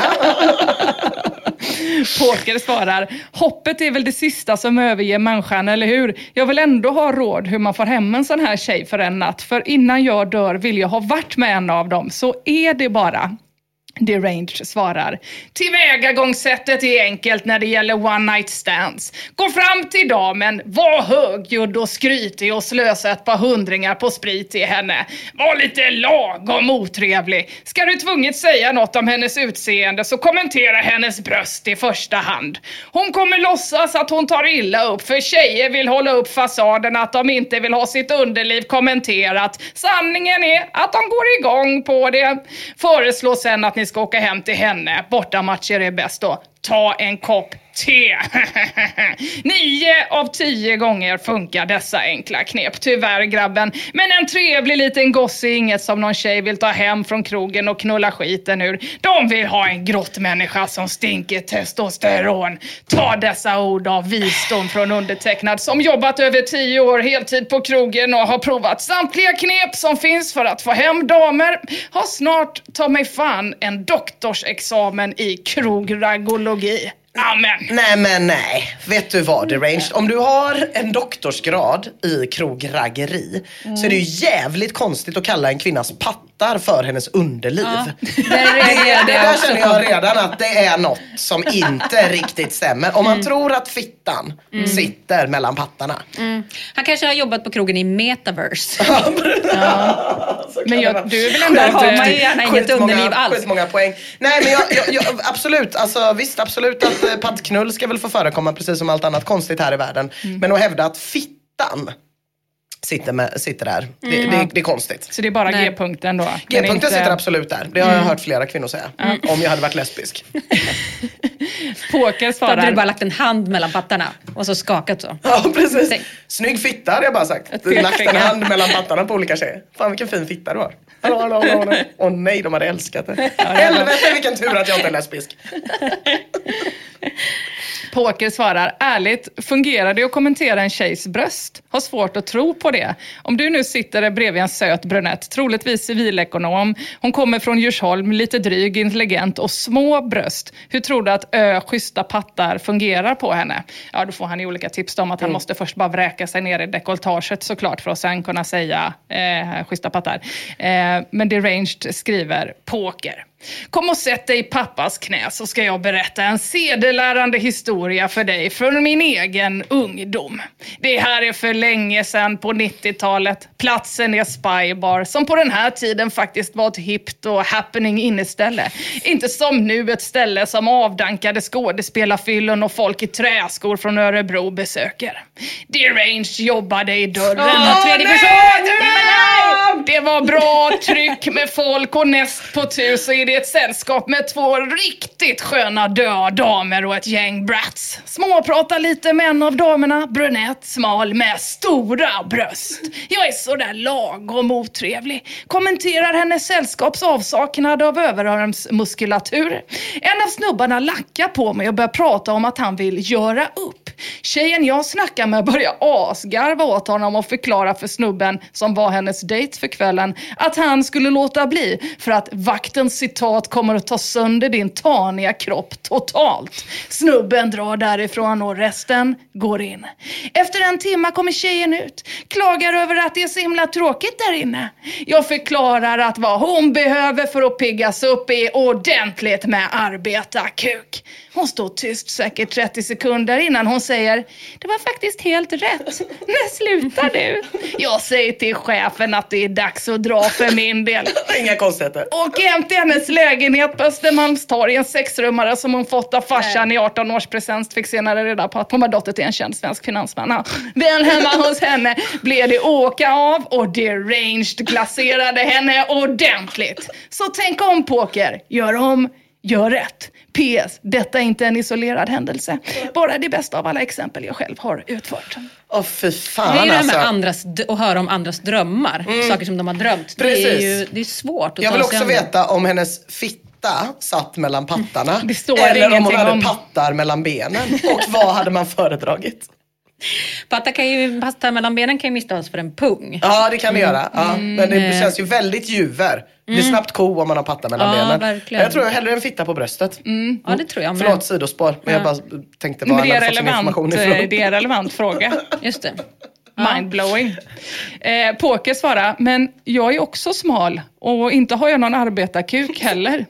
Poker svarar: hoppet är väl det sista som överger människan, eller hur? Jag vill ändå ha råd hur man får hem en sån här tjej för en natt. För innan jag dör vill jag ha varit med en av dem. Så är det bara. Deranged svarar: tillvägagångssättet är enkelt när det gäller one night stands. Gå fram till damen, var högljudd och skrytig och slösa ett par hundringar på sprit i henne. Var lite lagom otrevlig. Ska du tvunget säga något om hennes utseende så kommentera hennes bröst i första hand. Hon kommer låtsas att hon tar illa upp, för tjejer vill hålla upp fasaden att de inte vill ha sitt underliv kommenterat. Sanningen är att de går igång på det. Föreslå sen att ni ska åka hem till henne. Bortamatcher är bäst då. Ta en kopp te. 9 av 10 gånger funkar dessa enkla knep. Tyvärr grabben. Men en trevlig liten gosse är inget som någon tjej vill ta hem från krogen och knulla skiten ur. De vill ha en grottmänniska som stinker testosteron. Ta dessa ord av visdom från undertecknad som jobbat över 10 år heltid på krogen och har provat samtliga knep som finns för att få hem damer. Har snart, ta mig fan, en doktorsexamen i krogragologi. Amen. Nej. Vet du vad, Deranged? Om du har en doktorsgrad i krokraggeri så är det ju jävligt konstigt att kalla en kvinnas pattar för hennes underliv. Ja. Där känner jag redan att det är något som inte riktigt stämmer. Om man tror att fittan sitter mellan pattarna. Han kanske har jobbat på krogen i Metaverse. Men du är väl ändå där har man ju gärna inget underliv alls. Skitmånga poäng. Nej, men jag absolut, alltså visst, absolut att pattknull ska väl få förekomma precis som allt annat konstigt här i världen. Men att hävda att fittan sitter där, det är konstigt. Så det är bara G-punkten då? G-punkten sitter absolut där. Det har jag hört flera kvinnor säga. Om jag hade varit lesbisk. Poker svarar: då hade du bara lagt en hand mellan pattarna och så skakat så. Ja, precis. Snygg fitta hade jag bara sagt. Lagt en hand mellan pattarna på olika tjejer. Fan vilken fin fitta du har. Åh nej, de hade älskat det. Helvete vilken tur att jag inte är lesbisk. Poker svarar: ärligt, fungerar det att kommentera en tjejs bröst? Har svårt att tro på det. Om du nu sitter bredvid en söt brunett, troligtvis civilekonom. Hon kommer från Djursholm, lite dryg, intelligent och små bröst. Hur tror du att schyssta pattar fungerar på henne? Ja, då får han ju olika tips om att han måste först bara vräka sig ner i dekoltaget såklart för att sen kunna säga schyssta pattar. Men Deranged skriver: Poker. Kom och sätt dig i pappas knä så ska jag berätta en sedelärande historia för dig från min egen ungdom. Det här är för länge sedan på 90-talet. Platsen är Spybar som på den här tiden faktiskt var ett hippt och happening inneställe. Inte som nu ett ställe som avdankade skådespelarfyllon och folk i träskor från Örebro besöker. Deranged jobbade i dörren. Det var bra tryck med folk och näst på tur så är det ett sällskap med 2 riktigt sköna damer och ett gäng brats. Småprata lite med en av damerna, brunett, smal med stora bröst. Jag är så där lagom otrevlig. Kommenterar hennes sällskaps avsaknad av överarmsmuskulatur. En av snubbarna lackar på mig och börjar prata om att han vill göra upp. Tjejen jag snackar med börjar asgarva åt honom och förklara för snubben som var hennes dejt för kvällen att han skulle låta bli för att vaktens citat kommer att ta sönder din taniga kropp totalt. Snubben drar därifrån och resten går in. Efter en timme kommer tjejen ut, klagar över att det är så himla tråkigt där inne. Jag förklarar att vad hon behöver för att piggas upp är ordentligt med arbetarkuk. Hon står tyst säkert 30 sekunder innan hon säger: det var faktiskt helt rätt. När slutar du? Jag säger till chefen att det är dags att dra för min del. Inga konstigheter. Och hem till hennes lägenhet på Östermalmstorg, en 6-rummare som hon fått av farsan i 18-årspresent, fick senare reda på att hon var dotter till en känd svensk finansman. Ja. Väl hemma hos henne blev det åka av och deranged glaserade henne ordentligt. Så tänk om, poker. Gör om, gör rätt. PS, detta är inte en isolerad händelse. Bara det bästa av alla exempel jag själv har utfört. Fy fan, det är ju alltså. det här med att höra om andras drömmar. Saker som de har drömt. Precis. Det är svårt att jag vill ta sig också an. veta om hennes fitta satt mellan pattarna. Det står eller om hon hade om. pattar mellan benen. Och vad hade man föredragit? Pattar mellan benen kan ju misstag för en pung. Ja, det kan det göra. Ja. Men det känns ju väldigt juver. Det är snabbt om man har pattar mellan benen. Verkligen. Jag tror hellre en fitta på bröstet. Ja, det tror jag med. Förlåt, sidospår. Men jag bara tänkte Men vad det alla är fått sin information ifrån. det är en relevant fråga. Just det. Mindblowing. Poker svarar, men jag är också smal och inte har jag någon arbetarkuk heller.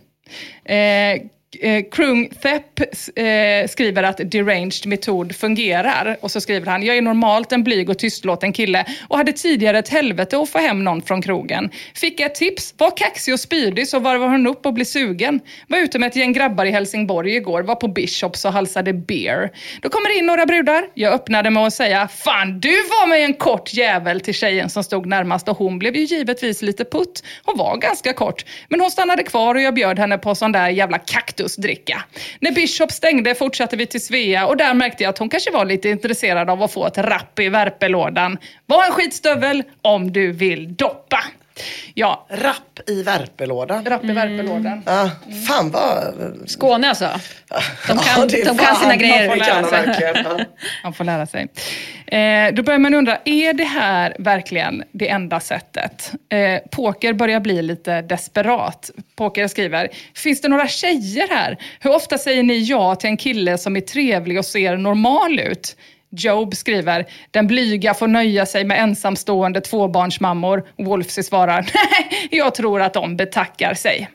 Krung Thepp skriver att deranged metod fungerar och så skriver han: jag är normalt en blyg och tystlåten kille och hade tidigare ett helvete att få hem någon från krogen. Fick ett tips, var kaxig och spydig så varvar hon upp och blir sugen. Var ute med ett gäng grabbar i Helsingborg igår, var på Bishops och halsade beer. Då kommer in några brudar, jag öppnade med att säga: fan, du var med en kort jävel till tjejen som stod närmast och hon blev ju givetvis lite putt. Hon var ganska kort, men hon stannade kvar och jag bjöd henne på sån där jävla dricka. När Bishop stängde fortsatte vi till Svea och där märkte jag att hon kanske var lite intresserad av att få ett rapp i värpelådan. Var en skitstövel om du vill doppa. Ja, rapp i värpelådan. Rapp i värpelådan. Fan vad... Skåne alltså. De kan sina grejer. Man får lära sig. Då börjar man undra, är det här verkligen det enda sättet? Poker börjar bli lite desperat. Poker skriver: finns det några tjejer här? Hur ofta säger ni ja till en kille som är trevlig och ser normal ut? Job skriver: den blyga får nöja sig med ensamstående tvåbarnsmammor. Wolfsy svarar: nej, jag tror att de betackar sig.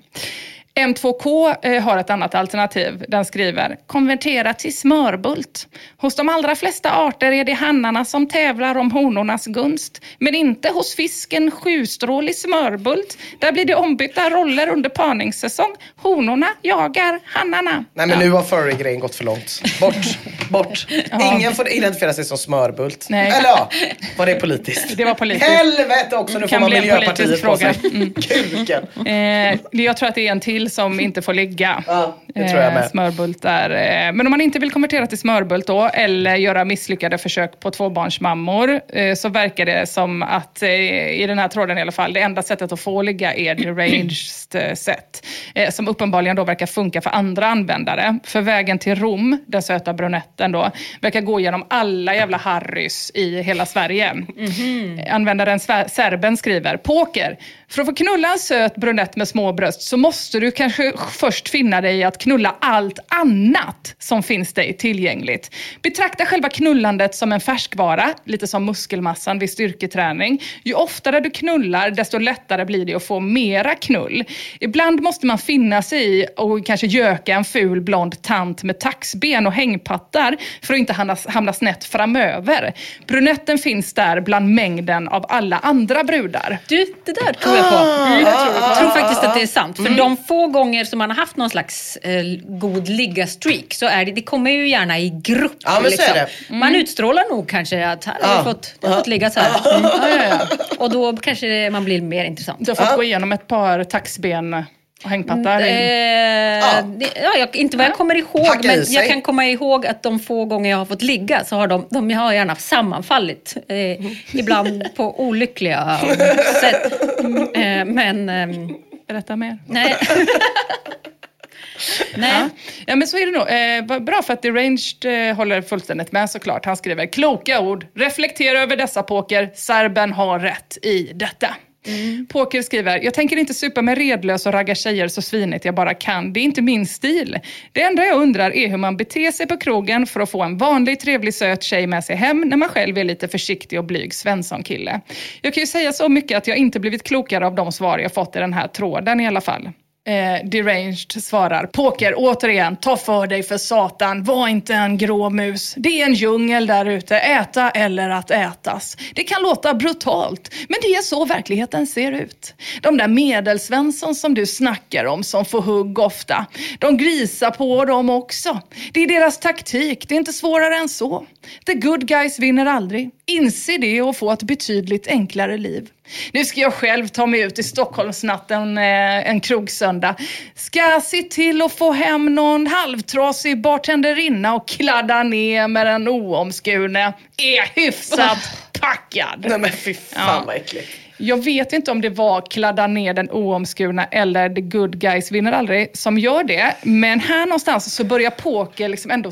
M2K har ett annat alternativ. Den skriver: konvertera till smörbult. Hos de allra flesta arter är det hannarna som tävlar om honornas gunst. Men inte hos fisken sjustrålig smörbult. Där blir det ombytta roller under parningssäsong. Honorna jagar hannarna. Nej, men nu har furry-grejen gått för långt. Bort. Ingen får identifiera sig som smörbult. Nej. Eller ja, var det politiskt? Det var politiskt. Helvete också, nu får man Miljöpartiet på sig. Kuken. Jag tror att det är en till som inte får ligga. Ja, det tror jag med. Smörbult är. Men om man inte vill konvertera till smörbult då, eller göra misslyckade försök på tvåbarnsmammor, så verkar det som att i den här tråden i alla fall, det enda sättet att få ligga är deranged sätt. Som uppenbarligen då verkar funka för andra användare. För vägen till Rom, den söta brunetten då, verkar gå genom alla jävla harrys i hela Sverige. Användaren Serben skriver: poker. För att få knulla en söt brunett med små bröst så måste du kanske först finna dig i att knulla allt annat som finns dig tillgängligt. Betrakta själva knullandet som en färskvara, lite som muskelmassan vid styrketräning. Ju oftare du knullar, desto lättare blir det att få mera knull. Ibland måste man finna sig i och kanske göka en ful blond tant med taxben och hängpattar för att inte hamna snett framöver. Brunetten finns där bland mängden av alla andra brudar. Du, det där tror jag på. Jag tror faktiskt att det är sant. För de få gånger som man har haft någon slags god ligga-streak så är det kommer ju gärna i grupp. Ja, men liksom. så är det. Man utstrålar nog kanske att här har vi fått ligga så här. Och då kanske man blir mer intressant. Du har fått gå igenom ett par taxben och hängpattar. Inte vad jag kommer ihåg. Men jag kan komma ihåg att de få gånger jag har fått ligga så har de har gärna sammanfallit. Ibland på olyckliga sätt. Men... Berätta mer. Nej. Nej. Ja, men så är det nog. Bra, för att Deranged håller fullständigt med såklart. Han skriver, kloka ord. Reflektera över dessa poker. Serben har rätt i detta. Poker skriver, jag tänker inte supa med redlös och ragga tjejer så svinigt jag bara kan. Det är inte min stil. Det enda jag undrar är hur man beter sig på krogen för att få en vanlig, trevlig, söt tjej med sig hem när man själv är lite försiktig och blyg Svensson-kille. Jag kan ju säga så mycket att jag inte blivit klokare av de svar jag fått i den här tråden i alla fall. Deranged svarar, poker återigen, ta för dig för satan, var inte en gråmus. Det är en djungel där ute, äta eller att ätas. Det kan låta brutalt, men det är så verkligheten ser ut. De där medelsvensson som du snackar om som får hugg ofta, de grisar på dem också. Det är deras taktik, det är inte svårare än så. The good guys vinner aldrig. Inse det och få ett betydligt enklare liv. Nu ska jag själv ta mig ut i Stockholmsnatten en krogsöndag. Ska se till att få hem någon halvtrasig bartenderinna och kladda ner med den oomskurne. Är hyfsat packad. Nej men fy fan vad äckligt. Jag vet inte om det var kladda ner den oomskurna eller the good guys vinner aldrig som gör det. Men här någonstans så börjar poker liksom ändå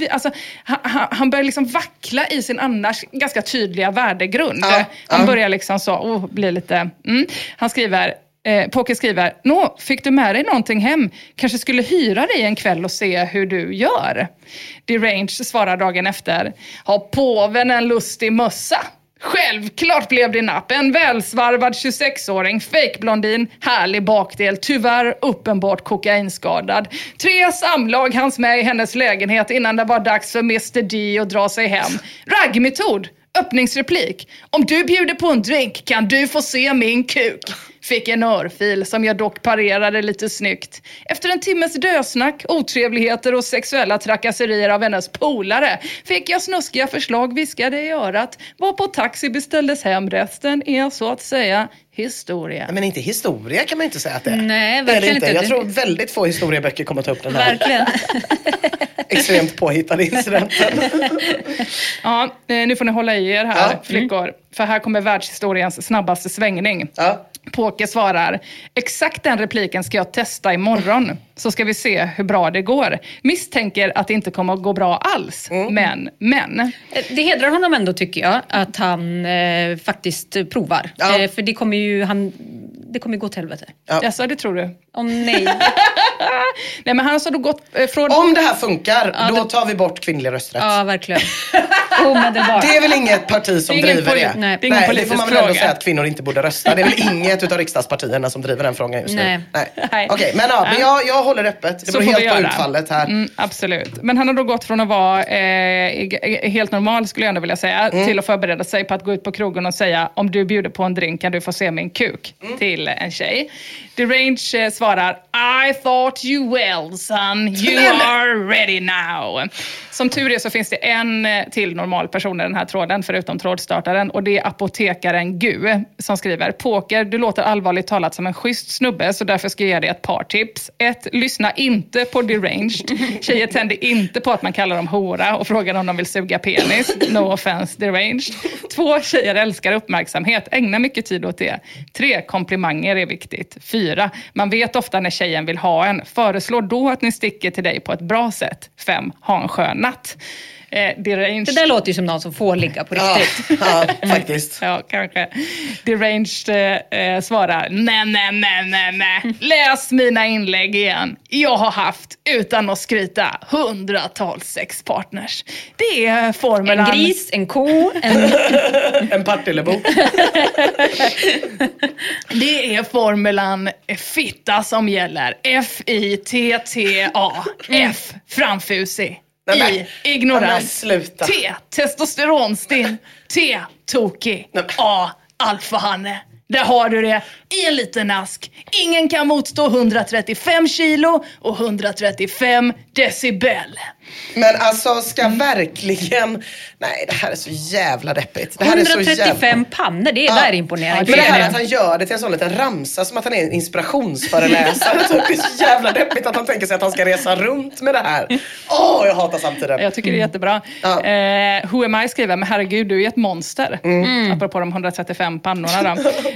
han börjar liksom vackla i sin annars ganska tydliga värdegrund. Han börjar liksom så bli lite... Han skriver... Poker skriver, fick du med dig någonting hem? Kanske skulle hyra dig en kväll och se hur du gör. Deranged svarar dagen efter, har påven en lustig mössa? Självklart blev det napp. En välsvarvad 26-åring, fake-blondin, härlig bakdel, tyvärr uppenbart kokainskadad. 3 samlag hans med i hennes lägenhet innan det var dags för Mr. D att dra sig hem. Raggmetod, öppningsreplik. Om du bjuder på en drink kan du få se min kuk. Fick en örfil som jag dock parerade lite snyggt. Efter en timmes dösnack, otrevligheter och sexuella trakasserier av hennes polare fick jag snuskiga förslag viskade i örat. Var på taxi beställdes hem. Resten är så att säga historia. Men inte historia kan man inte säga att det är. Nej, verkligen inte. Jag tror väldigt få historieböcker kommer ta upp den här. Verkligen. Extremt påhittade incidenten. Ja, nu får ni hålla i er här, flickor. För här kommer världshistoriens snabbaste svängning. Ja. Poker svarar, exakt den repliken ska jag testa imorgon. Så ska vi se hur bra det går. Misstänker att det inte kommer att gå bra alls. Men. Det hedrar honom ändå tycker jag. Att han faktiskt provar. För det kommer ju gå till helvete. Ja, så det tror du. Nej. Nej, men han har så då gått från... Om det här funkar, då tar vi bort kvinnlig rösträtt. Ja, verkligen. Omedelbart. Det är väl inget parti som driver det? Nej, det är ingen politisk det får man väl ändå säga att kvinnor inte borde rösta. Det är väl inget utav riksdagspartierna som driver den frågan just nu. Nej. Okej, men jag håller öppet. Det beror helt på utfallet här. Absolut. Men han har då gått från att vara helt normal, skulle jag ändå vilja säga, till att förbereda sig på att gå ut på krogen och säga, om du bjuder på en drink kan du få se min kuk till en tjej. Deranged svarar, I thought you well, son. You are ready now. Som tur är så finns det en till normal person i den här tråden, förutom trådstartaren. Och det är apotekaren Gu som skriver, poker, du låter allvarligt talat som en schysst snubbe, så därför ska jag ge dig ett par tips. 1. Lyssna inte på Deranged. Tjejer tänder inte på att man kallar dem hora och frågar om de vill suga penis. No offense, Deranged. 2. Tjejer älskar uppmärksamhet. Ägna mycket tid åt det. 3. Komplimanger är viktigt. 4. Man vet ofta när tjejen vill ha en. Föreslå då att ni sticker till dig på ett bra sätt. 5. Ha en skön natt. Deranged. Det där låter ju som någon som får ligga på riktigt. Ja, faktiskt. Ja, kanske. Deranged svarar, nej. Läs mina inlägg igen. Jag har haft, utan att skryta, 100-tals sexpartners. Det är formulan... En gris, en ko, en Partillebo. Det är formulan fitta som gäller. F-I-T-T-A. F, framfusig. I, ignorant. T, testosteronstinn. T, tokig. A, alfahanne. Där har du det i en liten ask. Ingen kan motstå 135 kilo och 135 decibel. Men alltså, ska verkligen... Nej, det här är så jävla deppigt. Det här 135 pannor, det är imponerande. Men det här att han gör det till en sån liten ramsa, som att han är en inspirationsföreläsare. Det är så jävla deppigt att han tänker sig att han ska resa runt med det här. Jag hatar samtiden. Jag tycker det är jättebra. Who am I skriver, men herregud, du är ett monster. Apropå de 135 pannorna då.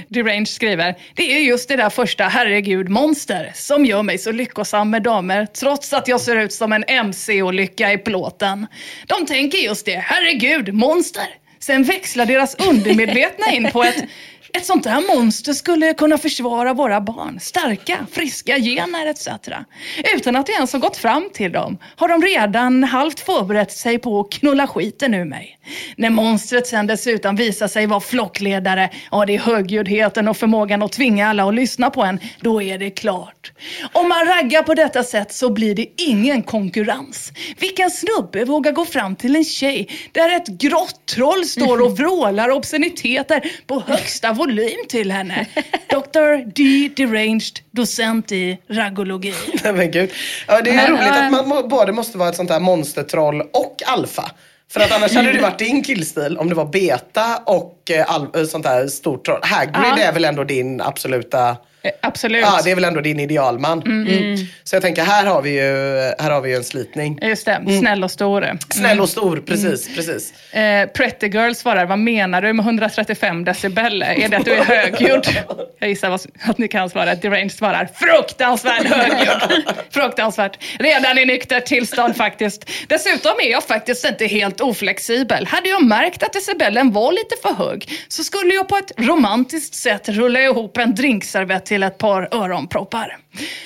Deranged skriver, det är just det där första herregud monster som gör mig så lyckosam med damer trots att jag ser ut som en MC-olycka i plåten. De tänker just det, herregud monster. Sen växlar deras undermedvetna in på ett sånt här monster skulle kunna försvara våra barn. Starka, friska gener etc. Utan att det ens har gått fram till dem har de redan halvt förberett sig på att knulla skiten ur mig. När monstret sen dessutom visar sig vara flockledare, det är högljuddheten och förmågan att tvinga alla att lyssna på en, då är det klart. Om man raggar på detta sätt så blir det ingen konkurrens. Vilken snubbe vågar gå fram till en tjej där ett grått troll står och vrålar obsceniteter på högsta volym till henne? Dr. D. Deranged, docent i raggologi. Men gud. Ja, det är roligt att man både måste vara ett sånt här monstertroll och alfa. För att annars hade det varit din killstil om det var beta och sånt här stort troll. Hagrid är väl ändå din absoluta... Absolut. Ja, det är väl ändå din idealman. Så jag tänker, här har vi ju en slitning. Just det, snäll och stor. Snäll och stor, precis. Pretty Girl svarar, vad menar du med 135 decibel? Är det att du är högljudd? Jag gissar att ni kan svara. Deranged svarar, fruktansvärt högljudd. Fruktansvärt. Redan i nykter tillstånd faktiskt. Dessutom är jag faktiskt inte helt oflexibel. Hade jag märkt att decibelen var lite för hög så skulle jag på ett romantiskt sätt rulla ihop en drinkservett till ett par öronproppar.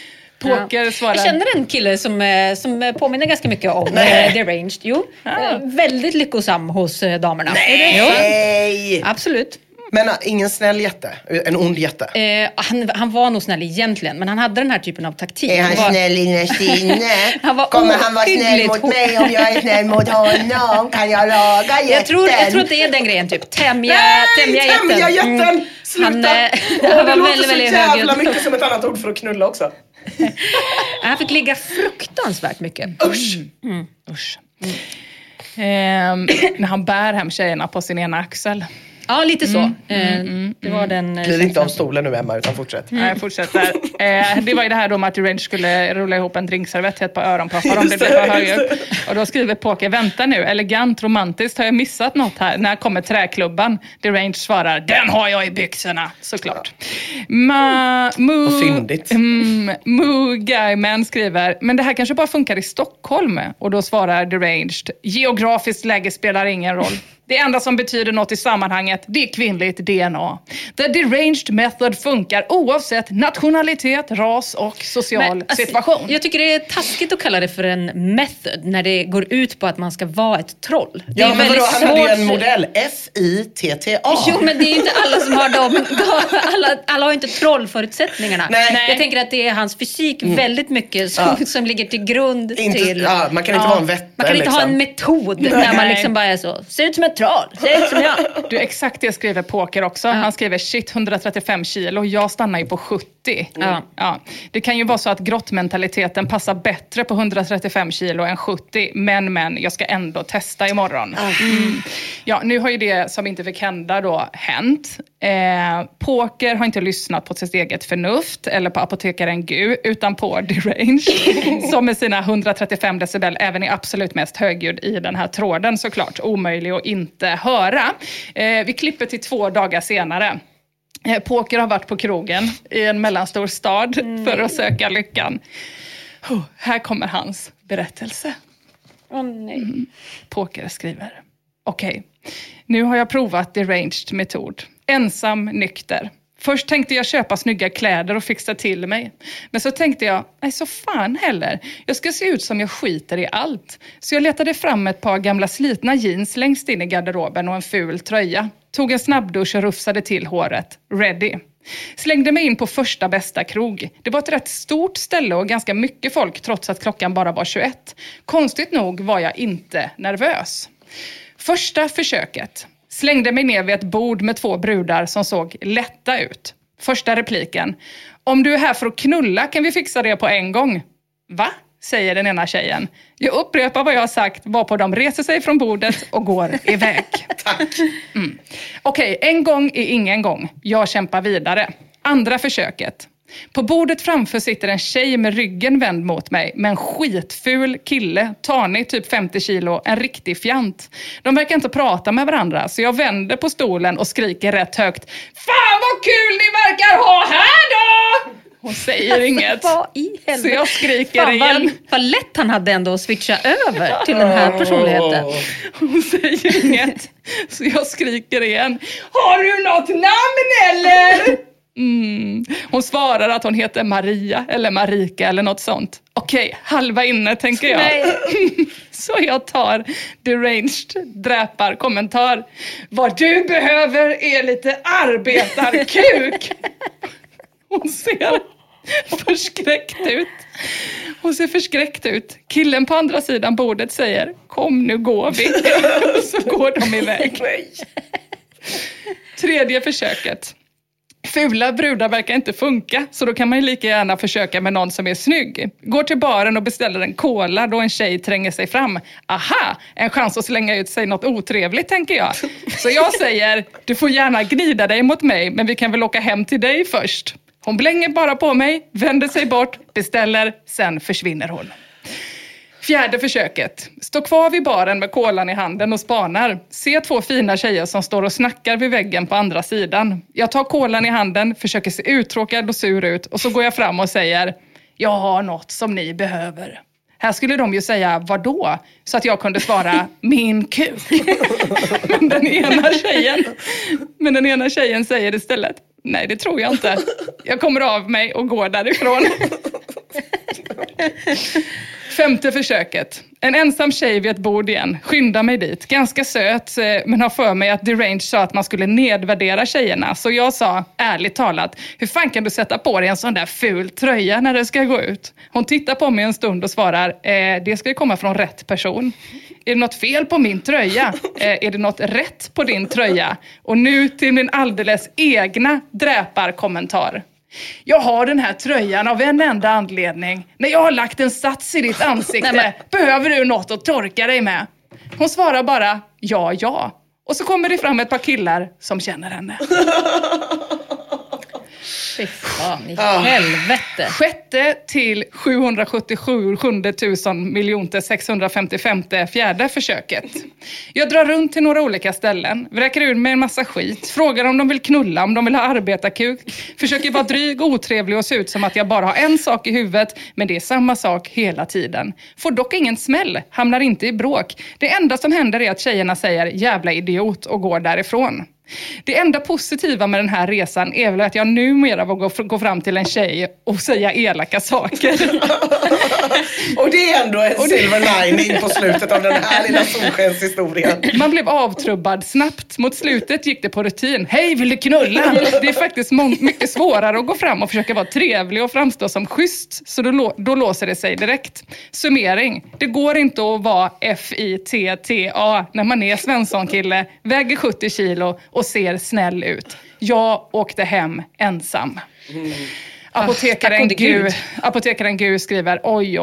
Poker svarar... Jag känner en kille som påminner ganska mycket om Deranged. Jo, väldigt lyckosam hos damerna. Nej! Jo, absolut. Men ingen snäll jätte? En ond jätte? Han var nog snäll egentligen, men han hade den här typen av taktik. Är han snäll innerst inne? Kommer han vara snäll mot mig om jag är snäll mot honom? Kan jag laga jätten? Jag tror att det är den grejen, typ. Tämja jätten! Sluta! Han var väldigt, väldigt högljudd. Det låter så jävla mycket som ett annat ord för att knulla också. Han fick ligga fruktansvärt mycket. Usch. När han bär hem tjejerna på sin ena axel. Ja, lite så. Det var den... Blir inte av stolen nu, Emma, utan fortsätt. Nej, fortsätter. Det var ju det här då med att Deranged skulle rulla ihop en drinkservett till ett par öronproppar om det blev för högt. Och då skriver Poker, vänta nu, elegant, romantiskt, har jag missat något här? När kommer träklubban? Deranged svarar, den har jag i byxorna, såklart. Och fyndigt. Moo Guyman skriver, men det här kanske bara funkar i Stockholm. Och då svarar Deranged, geografiskt läge spelar ingen roll. Det enda som betyder något i sammanhanget, det är kvinnligt DNA. The deranged method funkar oavsett nationalitet, ras och social situation. Jag tycker det är taskigt att kalla det för en method när det går ut på att man ska vara ett troll. Det ja, är men väldigt vadå, han hade ju en modell, FITTA. Jo, men det är ju inte alla som har dem. Alla har inte trollförutsättningarna. Nej. Jag tänker att det är hans fysik väldigt mycket som ligger till grund till... Ja, man kan inte vara en vätte. Man kan inte ha en metod där man liksom bara är så. Ser ut som ett troll. Ser ut som jag. Du, exakt det skriver Poker också. Han skriver, shit, 135 kilo. Jag stannar ju på 70. Ja. Det kan ju vara så att grottmentaliteten passar bättre på 135 kilo än 70. Men, jag ska ändå testa imorgon. Ja, nu har ju det som inte fick hända då hänt. Poker har inte lyssnat på sitt eget förnuft eller på apotekaren Gu, utan på Deranged som med sina 135 decibel även är absolut mest högljudd i den här tråden, såklart. Omöjlig att inte höra. Vi klipper till 2 dagar senare. Poker har varit på krogen i en mellanstor stad för att söka lyckan. Här kommer hans berättelse. Nej. Poker skriver, okej, nu har jag provat Deranged metod. Ensam, nykter. Först tänkte jag köpa snygga kläder och fixa till mig. Men så tänkte jag, nej så fan heller. Jag ska se ut som jag skiter i allt. Så jag letade fram ett par gamla slitna jeans längst in i garderoben och en ful tröja. Tog en snabbdusch och rufsade till håret. Ready. Slängde mig in på första bästa krog. Det var ett rätt stort ställe och ganska mycket folk trots att klockan bara var 21. Konstigt nog var jag inte nervös. Första försöket. Slängde mig ner vid ett bord med 2 brudar som såg lätta ut. Första repliken. Om du är här för att knulla kan vi fixa det på en gång. Va? Säger den ena tjejen. Jag upprepar vad jag har sagt, varpå de reser sig från bordet och går iväg. Tack. Okej, en gång är ingen gång. Jag kämpar vidare. Andra försöket. På bordet framför sitter en tjej med ryggen vänd mot mig med en skitful kille, tanig typ 50 kilo, en riktig fjant. De verkar inte prata med varandra så jag vänder på stolen och skriker rätt högt: Fan vad kul ni verkar ha här då! Hon säger inget. Vad i helvete? Så jag skriker igen. Vad lätt han hade ändå att switcha över till den här personligheten. Hon säger inget. Så jag skriker igen: Har du något namn eller? Hon svarar att hon heter Maria eller Marika eller något sånt. Okej, halva inne tänker jag. Så jag tar deranged dräparkommentar. Vad du behöver är lite arbetarkuk. Hon ser förskräckt ut. Killen på andra sidan bordet säger: Kom, nu går vi. Så går de iväg. Tredje försöket. Fula brudar verkar inte funka, så då kan man ju lika gärna försöka med någon som är snygg. Går till baren och beställer en cola då en tjej tränger sig fram. Aha, en chans att slänga ut sig något otrevligt tänker jag. Så jag säger: Du får gärna gnida dig mot mig, men vi kan väl åka hem till dig först. Hon blänger bara på mig, vänder sig bort, beställer, sen försvinner hon. Fjärde försöket. Står kvar vid baren med kolan i handen och spanar. Ser 2 fina tjejer som står och snackar vid väggen på andra sidan. Jag tar kolan i handen, försöker se uttråkad och sur ut och så går jag fram och säger: Jag har något som ni behöver. Här skulle de ju säga: Vadå? Så att jag kunde svara: Min kuk. Men den ena tjejen säger istället: Nej, det tror jag inte. Jag kommer av mig och går därifrån. Femte försöket. En ensam tjej vid ett bord igen. Skyndar mig dit. Ganska söt, men har för mig att Derange sa att man skulle nedvärdera tjejerna. Så jag sa, ärligt talat: Hur fan kan du sätta på dig en sån där ful tröja när det ska gå ut? Hon tittar på mig en stund och svarar: Det ska ju komma från rätt person. Är det något fel på min tröja? Är det något rätt på din tröja? Och nu till min alldeles egna dräparkommentar. Jag har den här tröjan av en enda anledning. När jag har lagt en sats i ditt ansikte, behöver du något att torka dig med? Hon svarar bara ja. Och så kommer det fram ett par killar som känner henne. Fy fan i helvete. Sjätte till 777 655 fjärde försöket. Jag drar runt till några olika ställen, vräker ur med en massa skit, frågar om de vill knulla, om de vill ha arbetarkuk, försöker vara dryg och otrevlig och se ut som att jag bara har en sak i huvudet, men det är samma sak hela tiden. Får dock ingen smäll, hamnar inte i bråk. Det enda som händer är att tjejerna säger jävla idiot och går därifrån. Det enda positiva med den här resan är väl att jag numera vågar gå fram till en tjej och säga elaka saker. Och det är ändå en silver lining på slutet av den här lilla solskenshistorien. Man blev avtrubbad snabbt. Mot slutet gick det på rutin. Hej, vill du knulla? Det är faktiskt mycket svårare att gå fram och försöka vara trevlig och framstå som schysst. Så då låser det sig direkt. Summering. Det går inte att vara FITTA när man är Svensson-kille, väger 70 kilo och ser snäll ut. Jag åkte hem ensam. Apotekaren Gu skriver oj.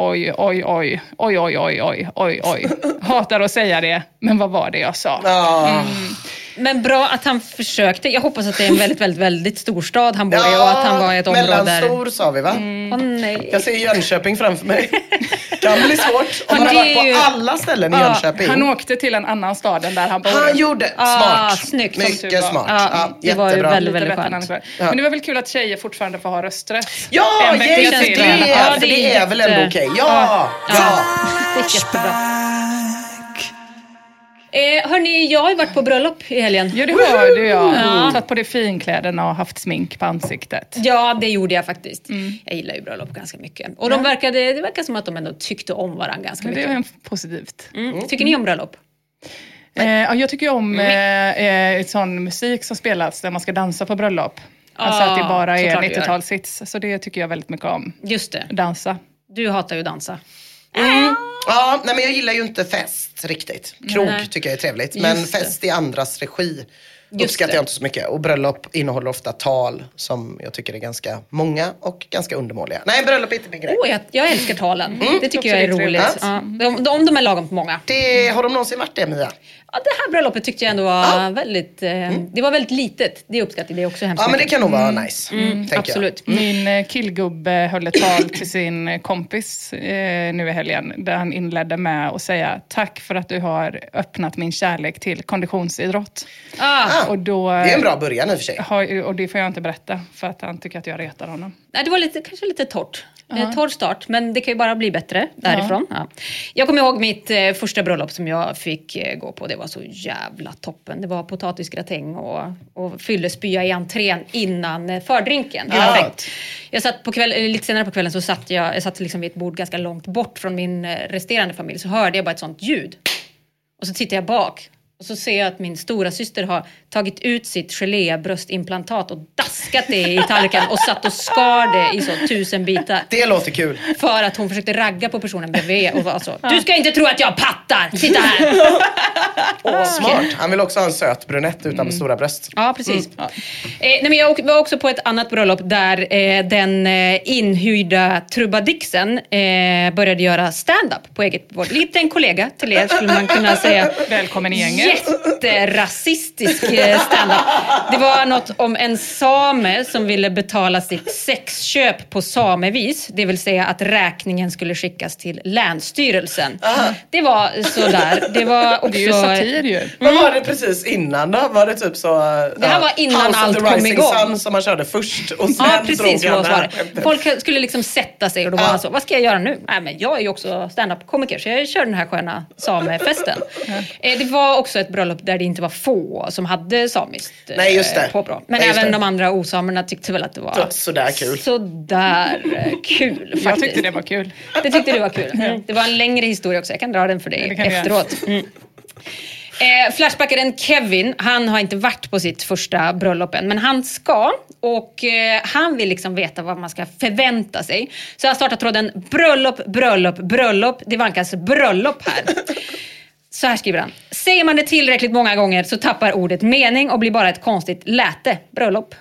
Hatar att säga det, men vad var det jag sa? Men bra att han försökte. Jag hoppas att det är en väldigt, väldigt, väldigt stor stad han bor i och att han var i ett område där... Mellanstor sa vi, va? Nej. Jag ser Jönköping framför mig. Kan bli svårt om man har varit på alla ställen i Jönköping. Han åkte till en annan stad än där han bor. Han gjorde smart. Snyggt. Mycket smart. Det var ju väldigt, väldigt skönt. Men det var väl kul att tjejer fortfarande får ha rösträtt. Ja, för det är väl ändå okej. Ja. Det är jättebra. Hörni, jag har ju varit på bröllop i helgen. Ja, det har du, ja. Satt på det finkläderna och haft smink på ansiktet. Ja, det gjorde jag faktiskt. Jag gillar ju bröllop ganska mycket. Och det verkar som att de ändå tyckte om varandra ganska mycket. Det är positivt. Tycker ni om bröllop? Jag tycker om sån musik som spelas där man ska dansa på bröllop. Alltså att det bara är 90-talshits. Så det tycker jag väldigt mycket om. Just det. Dansa. Du hatar ju dansa. Ja, men jag gillar ju inte fest riktigt. Krog tycker jag är trevligt. Men fest i andras regi uppskattar jag inte så mycket. Och bröllop innehåller ofta tal som jag tycker är ganska många och ganska undermåliga. Nej, bröllop är inte min grej. Jag älskar talen. Det tycker jag är roligt. Ja. Om de är lagom många. Har de någonsin varit det, Mia? Ja, det här bröllopet tyckte jag ändå var väldigt... det var väldigt litet. Det uppskattade jag också hemskt mycket. Men det kan nog vara nice. Absolut. Min killgubbe höll ett tal till sin kompis nu i helgen. Där han inledde med att säga tack för att du har öppnat min kärlek till konditionsidrott. Och då, det är en bra början i och för sig. Och det får jag inte berätta för att han tycker att jag retar honom. Nej, det var kanske lite torrt. Torr start, men det kan ju bara bli bättre därifrån. Ja. Jag kommer ihåg mitt första bröllop som jag fick gå på. Det var så jävla toppen. Det var potatisgratäng och fyllespya i entrén innan fördrinken. Perfekt. Jag satt lite senare på kvällen så satt jag satt liksom vid ett bord ganska långt bort från min resterande familj. Så hörde jag bara ett sånt ljud. Och så tittar jag bak. Och så ser jag att min stora syster har tagit ut sitt gelébröstimplantat och daskat det i tallriken och satt och skar det i så 1000 bitar. Det låter kul. För att hon försökte ragga på personen bredvid och var så, du ska inte tro att jag pattar, titta här. Smart, han vill också ha en söt brunett utan stora bröst. Ja, precis. Men jag var också på ett annat bröllop där den inhyrda trubadixen började göra stand-up på eget vård. Lite en kollega till er skulle man kunna säga. Välkommen i gänget. Jätterasistisk stand-up. Det var något om en same som ville betala sitt sexköp på samevis. Det vill säga att räkningen skulle skickas till länsstyrelsen. Det var sådär. Det var också... Det är ju satir ju. Vad var det precis innan då? Var det typ så... Det här var innan House allt of the kom Rising igång. Sun som man körde först. Och sen precis. drog han det här. Folk skulle liksom sätta sig och då var han så, vad ska jag göra nu? Nej, men jag är ju också stand-up-komiker så jag kör den här sköna samefesten. Det var också ett bröllop där det inte var få som hade samiskt påbrå. Men även de andra osamerna tyckte väl att det var sådär kul. Sådär kul faktiskt. Jag tyckte det var kul. Det tyckte du var kul. Det var en längre historia också. Jag kan dra den för dig efteråt. Flashbackaren Kevin, han har inte varit på sitt första bröllop än, men han ska, och han vill liksom veta vad man ska förvänta sig. Så jag startar tråden bröllop. Det vankas bröllop här. Så här skriver han. Säger man det tillräckligt många gånger så tappar ordet mening och blir bara ett konstigt läte. Bröllop.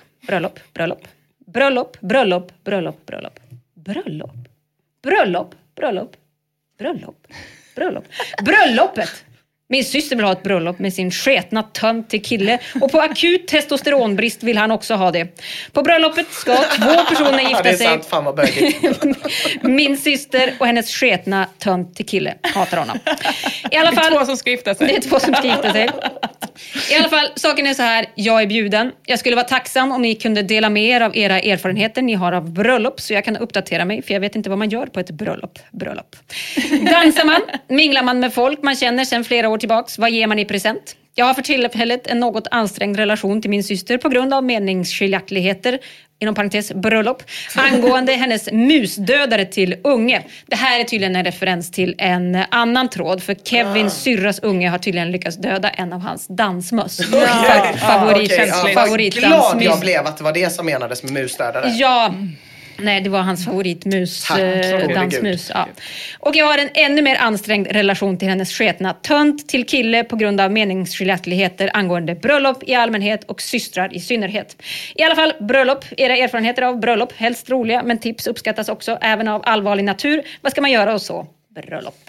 Bröllopet. Min syster vill ha ett bröllop med sin sketna tönt till kille. Och på akut testosteronbrist vill han också ha det. På bröllopet ska 2 personer gifta sig. Det är sant, fan vad bögigt. Min syster och hennes sketna tönt till kille. Hatar honom. I alla fall, det är 2 som ska gifta sig. Det är 2 som ska gifta sig. I alla fall, saken är så här. Jag är bjuden. Jag skulle vara tacksam om ni kunde dela med er av era erfarenheter ni har av bröllop. Så jag kan uppdatera mig. För jag vet inte vad man gör på ett bröllop. Dansar man? Minglar man med folk man känner sedan flera år tillbaks? Vad ger man i present? Jag har för tillfället en något ansträngd relation till min syster på grund av meningsskiljaktigheter, inom parentes bröllop, angående hennes musdödare till unge. Det här är tydligen en referens till en annan tråd, för Kevins syrras unge har tydligen lyckats döda en av hans dansmöss. Favoritdansmys. Glad jag blev att det var det som menades med musdödare. Ja. Nej, det var hans favoritmus, dansmus. Ja. Och jag har en ännu mer ansträngd relation till hennes sketna tönt till kille på grund av meningsskiljaktigheter angående bröllop i allmänhet och systrar i synnerhet. I alla fall, bröllop. Era erfarenheter av bröllop, helst roliga, men tips uppskattas också, även av allvarlig natur. Vad ska man göra och så? Bröllop.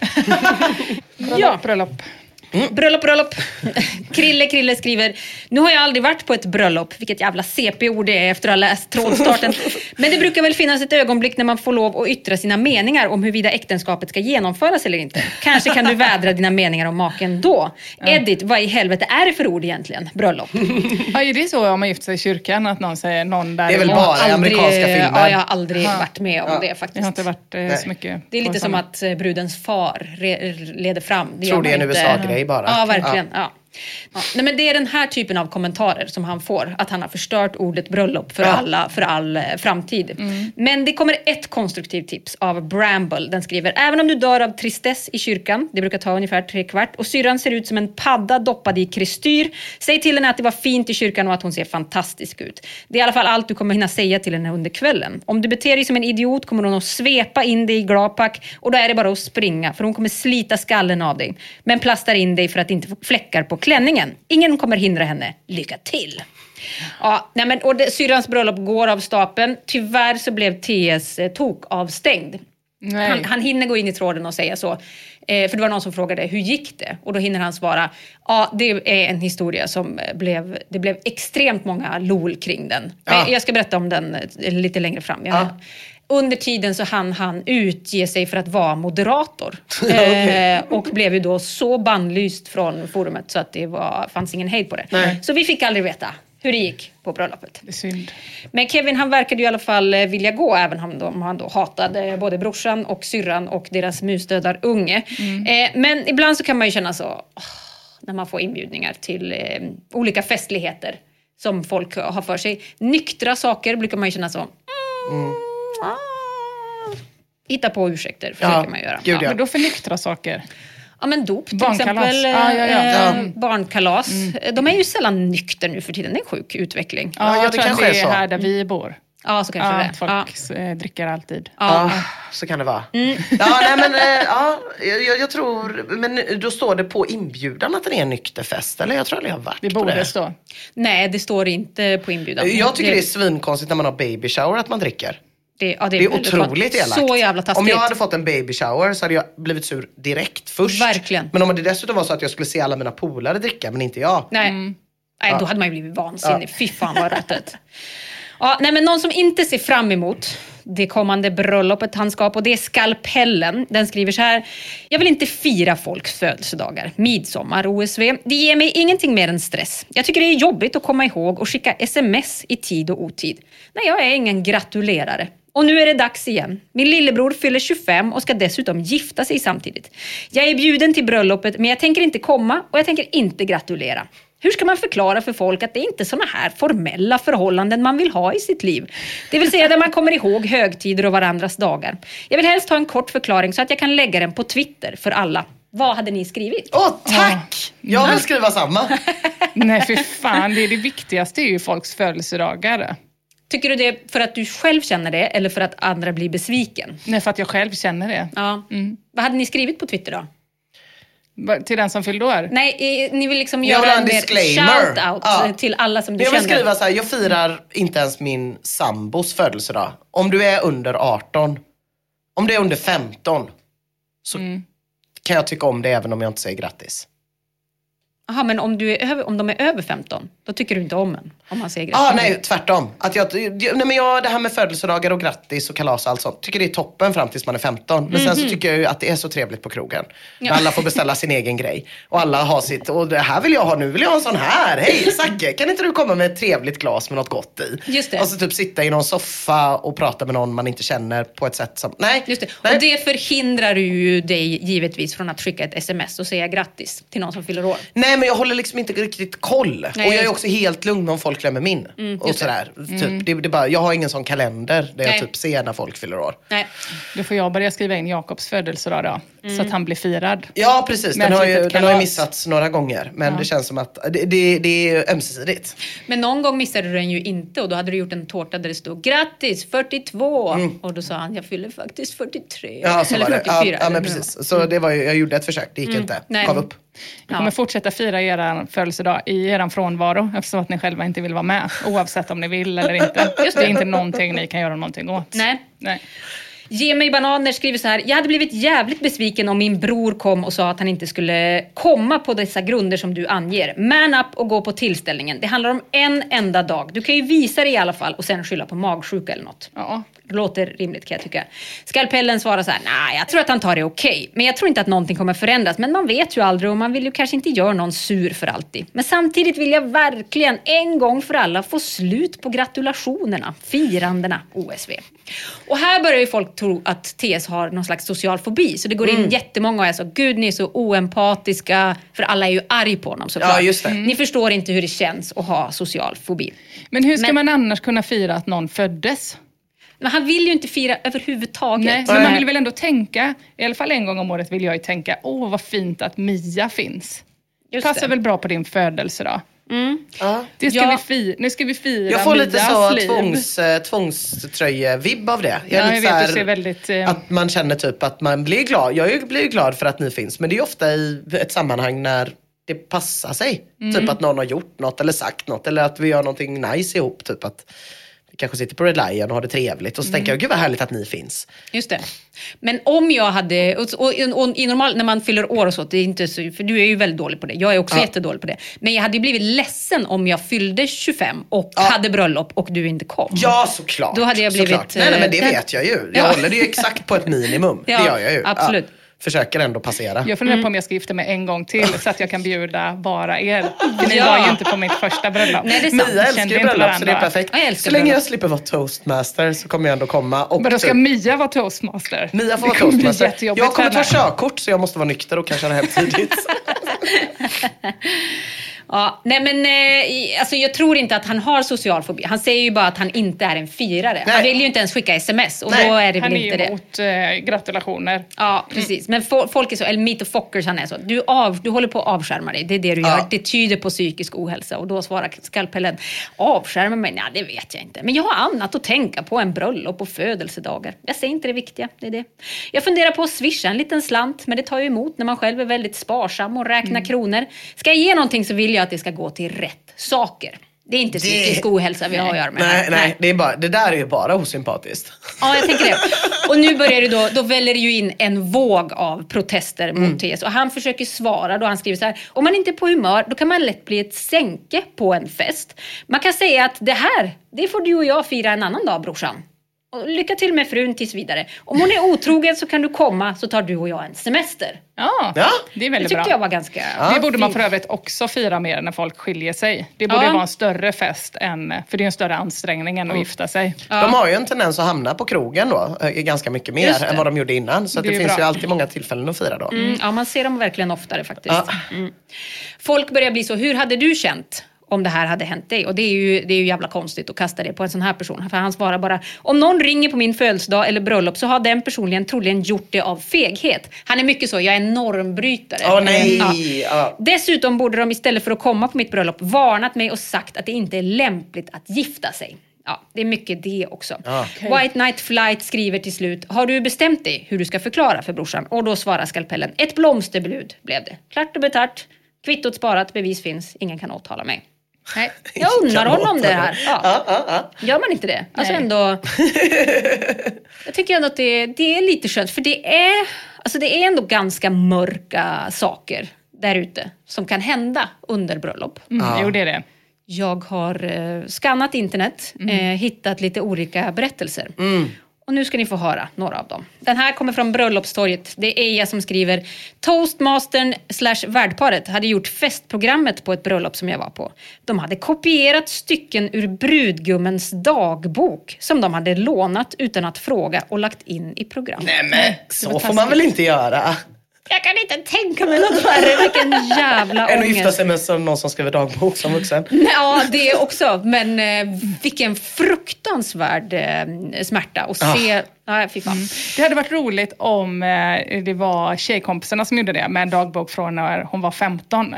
Bröllop. Bröllop. Krille skriver: nu har jag aldrig varit på ett bröllop. Vilket jävla CP-ord det är efter att ha läst trådstarten. Men det brukar väl finnas ett ögonblick när man får lov att yttra sina meningar om huruvida äktenskapet ska genomföras eller inte. Kanske kan du vädra dina meningar om maken då. Edith, vad i helvete är det för ord egentligen? Bröllop. Ja, är det så om man gifter sig i kyrkan att någon säger någon där? Det är väl bara i amerikanska filmer. Ja, jag har aldrig varit med om det faktiskt. Jag har inte varit så mycket. Det är lite som att brudens far leder fram. Jag tror det är en USA-grej bara. Ja, verkligen. Ja. Nej, men det är den här typen av kommentarer som han får. Att han har förstört ordet bröllop för all framtid. Men det kommer ett konstruktivt tips av Bramble. Den skriver: även om du dör av tristess i kyrkan, det brukar ta ungefär 3/4, och syrran ser ut som en padda doppad i kristyr, säg till henne att det var fint i kyrkan och att hon ser fantastisk ut. Det är i alla fall allt du kommer hinna säga till henne under kvällen. Om du beter dig som en idiot kommer hon att svepa in dig i glapack, och då är det bara att springa, för hon kommer slita skallen av dig. Men plastar in dig för att inte få fläckar på klänningen. Ingen kommer hindra henne. Lycka till. Ja, nej men, och syrrans bröllop går av stapeln. Tyvärr så blev TS tok avstängd. Han hinner gå in i tråden och säga så. För det var någon som frågade, hur gick det? Och då hinner han svara, ja, det är en historia som det blev extremt många lol kring den. Men jag ska berätta om den lite längre fram. Under tiden så han utge sig för att vara moderator. Och blev ju då så bannlyst från forumet så att det fanns ingen hejd på det. Nej. Så vi fick aldrig veta hur det gick på bröllopet. Det är synd. Men Kevin, han verkade ju i alla fall vilja gå, även om han då hatade både brorsan och syrran och deras musdödar unge. Men ibland så kan man ju känna så, när man får inbjudningar till olika festligheter som folk har för sig. Nyktra saker brukar man ju känna så, hitta på ursäkter försöker man göra. Gud, men då för nyktra saker? Ja, men dop till barnkalas. Exempel. Barnkalas. De är ju sällan nykter nu för tiden. Det är en sjuk utveckling. Ja, jag tror att det är här där vi bor. Ja, så kanske det. Folk dricker alltid. Ja, så kan det vara. Jag tror, men då står det på inbjudan att det är en nykterfest, eller jag tror aldrig jag har varit det på det. Det borde stå. Nej, det står inte på inbjudan. Jag tycker det är svinkonstigt när man har baby shower att man dricker. Det är otroligt elakt. Så jävla taskigt. Om jag hade fått en baby shower så hade jag blivit sur direkt först. Verkligen. Men om det dessutom var så att jag skulle se alla mina polare dricka, men inte jag. Nej, då hade man ju blivit vansinnig. Fy fan vad rötet. Nej, men någon som inte ser fram emot det kommande bröllopet han ska på, det är Skalpellen. Den skriver så här: jag vill inte fira folks födelsedagar, midsommar, OSV. Det ger mig ingenting mer än stress. Jag tycker det är jobbigt att komma ihåg och skicka sms i tid och otid. Nej, jag är ingen gratulerare. Och nu är det dags igen. Min lillebror fyller 25 och ska dessutom gifta sig samtidigt. Jag är bjuden till bröllopet, men jag tänker inte komma och jag tänker inte gratulera. Hur ska man förklara för folk att det är inte såna här formella förhållanden man vill ha i sitt liv? Det vill säga där man kommer ihåg högtider och varandras dagar. Jag vill helst ha en kort förklaring så att jag kan lägga den på Twitter för alla. Vad hade ni skrivit? Tack! Jag vill skriva samma. Nej, för fan. Det viktigaste är ju folks födelsedagar. Tycker du det för att du själv känner det eller för att andra blir besviken? Nej, för att jag själv känner det. Ja. Vad hade ni skrivit på Twitter då? Till den som fyllde år? Nej, ni vill liksom göra en shout-out till alla som du känner. Jag vill skriva så här: jag firar inte ens min sambos födelsedag. Om du är under 18, om du är under 15, så kan jag tycka om det även om jag inte säger grattis. Jaha, men om de är över 15, då tycker du inte om en? Om man säger grattis? Nej, tvärtom. Det här med födelsedagar och grattis och kalas och allt sånt, tycker det är toppen fram tills man är 15. Men sen så tycker jag ju att det är så trevligt på krogen. Ja. Alla får beställa sin egen grej. Och alla har sitt, och det här vill jag ha, nu vill jag ha en sån här. Hej Zacke, kan inte du komma med ett trevligt glas med något gott i? Just det. Och så typ sitta i någon soffa och prata med någon man inte känner på ett sätt som, nej. Just det. Nej. Och det förhindrar ju dig givetvis från att skicka ett sms och säga grattis till någon som fyller år. Nej, men jag håller liksom inte riktigt koll. Nej, och jag är också helt lugn om folk glömmer min. Och sådär. Typ, det är bara, jag har ingen sån kalender där jag typ ser när folk fyller år. Nej. Då får jag börja skriva in Jakobs födelsedag då. Så att han blir firad. Ja, precis. Den har ju missats några gånger. Men det känns som att det är ömsesidigt. Men någon gång missade du den ju inte. Och då hade du gjort en tårta där det stod grattis 42. Och då sa han, jag fyller faktiskt 43. Ja, så eller var 44. Ja, men precis. Så det var ju, jag gjorde ett försök. Det gick inte. Gav upp. Vi kommer fortsätta fira er födelsedag i er frånvaro, eftersom att ni själva inte vill vara med, oavsett om ni vill eller inte. Det är inte någonting ni kan göra någonting åt. Nej. Ge mig bananer skriver så här: jag hade blivit jävligt besviken om min bror kom och sa att han inte skulle komma på dessa grunder som du anger. Man up och gå på tillställningen. Det handlar om en enda dag. Du kan ju visa det i alla fall och sen skylla på magsjuka eller något. Ja. Det låter rimligt, kan jag tycka. Skalpellen svarar så här: nej, jag tror att han tar det okej. Men jag tror inte att någonting kommer förändras. Men man vet ju aldrig och man vill ju kanske inte göra någon sur för alltid. Men samtidigt vill jag verkligen en gång för alla få slut på gratulationerna, firandena, OSV. Och här börjar ju folk tro att TS har någon slags social fobi. Så det går in jättemånga och är så: gud, ni är så oempatiska. För alla är ju arg på honom såklart. Ja, just det. Ni förstår inte hur det känns att ha social fobi. Men hur ska man annars kunna fira att någon föddes? Men han vill ju inte fira överhuvudtaget. Nej, men man vill väl ändå tänka, i alla fall en gång om året vill jag ju tänka, vad fint att Mia finns. Just passar väl bra på din födelse då. Det ska nu ska vi fira. Jag får lite Mias så tvångströje-vibb av det. Jag vet, du ser väldigt... Att man känner typ att man blir glad. Jag blir glad för att ni finns. Men det är ofta i ett sammanhang när det passar sig. Typ att någon har gjort något eller sagt något. Eller att vi gör någonting nice ihop. Typ att vi kanske sitter på Red Lion och har det trevligt. Och så tänker jag, gud vad härligt att ni finns. Just det. Men om jag hade, och i normal, när man fyller år och så, det är inte så, för du är ju väldigt dålig på det. Jag är också jättedålig på det. Men jag hade ju blivit ledsen om jag fyllde 25 och hade bröllop och du inte kom. Ja, såklart. Då hade jag blivit... Nej, men det vet jag ju. Jag håller det ju exakt på ett minimum. Det gör jag ju. Absolut. Ja. Försöker ändå passera. Jag funderar på om jag ska gifta mig en gång till så att jag kan bjuda bara er. För ni var ju inte på mitt första bröllop. Nej, det är sant. Mia älskar ju bröllop så det är perfekt. Så länge jag slipper vara toastmaster så kommer jag ändå komma. Och men då ska Mia vara toastmaster. Mia får vara toastmaster. Jag kommer ta körkort så jag måste vara nykter och kanske hem tidigt. Ja, nej men alltså jag tror inte att han har social fobi. Han säger ju bara att han inte är en firare. Nej. Han vill ju inte ens skicka sms och då är det väl inte det. Han är emot gratulationer. Ja, precis. Men folk är så, eller meet the fockers, han är så. Du håller på att avskärma dig. Det är det du gör. Det tyder på psykisk ohälsa. Och då svarar skalpellen, avskärma mig? Nej, det vet jag inte. Men jag har annat att tänka på än bröllop och födelsedagar. Jag säger inte det viktiga, det är det. Jag funderar på att swisha en liten slant, men det tar ju emot när man själv är väldigt sparsam och räknar kronor. Ska jag ge någonting så vill jag att det ska gå till rätt saker. Det är inte psykisk ohälsa vi har att göra med. Nej. Det där är ju bara osympatiskt. Ja, jag tänker det. Och nu börjar det då väller det ju in en våg av protester mot TS. Och han försöker svara då han skriver så här: om man inte är på humör, då kan man lätt bli ett sänke på en fest. Man kan säga att det får du och jag fira en annan dag, brorsan. Och lycka till med frun tills vidare. Om hon är otrogen så kan du komma, så tar du och jag en semester. Ja, det är väldigt bra. Det tyckte jag var ganska... Det borde man för övrigt också fira mer när folk skiljer sig. Det borde vara en större fest för det är en större ansträngning än att gifta sig. Ja. De har ju en tendens att hamna på krogen då, ganska mycket mer än vad de gjorde innan. Så det finns ju alltid många tillfällen att fira då. Ja, man ser dem verkligen oftare faktiskt. Folk börjar bli så, hur hade du känt om det här hade hänt dig? Och det är ju jävla konstigt att kasta det på en sån här person. För han svarar bara, om någon ringer på min födelsedag eller bröllop så har den personligen troligen gjort det av feghet. Han är mycket så, jag är normbrytare. Nej. Ja. Dessutom borde de istället för att komma på mitt bröllop varnat mig och sagt att det inte är lämpligt att gifta sig. Ja, det är mycket det också. Okay. White Night Flight skriver till slut, har du bestämt dig hur du ska förklara för brorsan? Och då svarar skalpellen, ett blomsterbud blev det. Klart och betart, kvittot sparat, bevis finns, ingen kan åtala mig. Nej. Jag undrar honom det här. Ja. Gör man inte det? Alltså ändå... Jag tycker ändå att det är lite skönt. För det är ändå ganska mörka saker där ute som kan hända under bröllop. Jo, det är det. Jag har skannat internet, hittat lite olika berättelser. Och nu ska ni få höra några av dem. Den här kommer från Bröllopstorget. Det är Eja som skriver: Toastmastern / värdparet hade gjort festprogrammet på ett bröllop som jag var på. De hade kopierat stycken ur brudgummens dagbok som de hade lånat utan att fråga och lagt in i programmet. Nej, men så får man väl inte göra? Jag kan inte tänka mig något värre. Vilken jävla ångest. Än att gifta sig med någon som skriver dagbok som vuxen. Ja, det också. Men vilken fruktansvärd smärta att se. Nej, fy fan. Det hade varit roligt om det var tjejkompisarna som gjorde det med en dagbok från när hon var 15.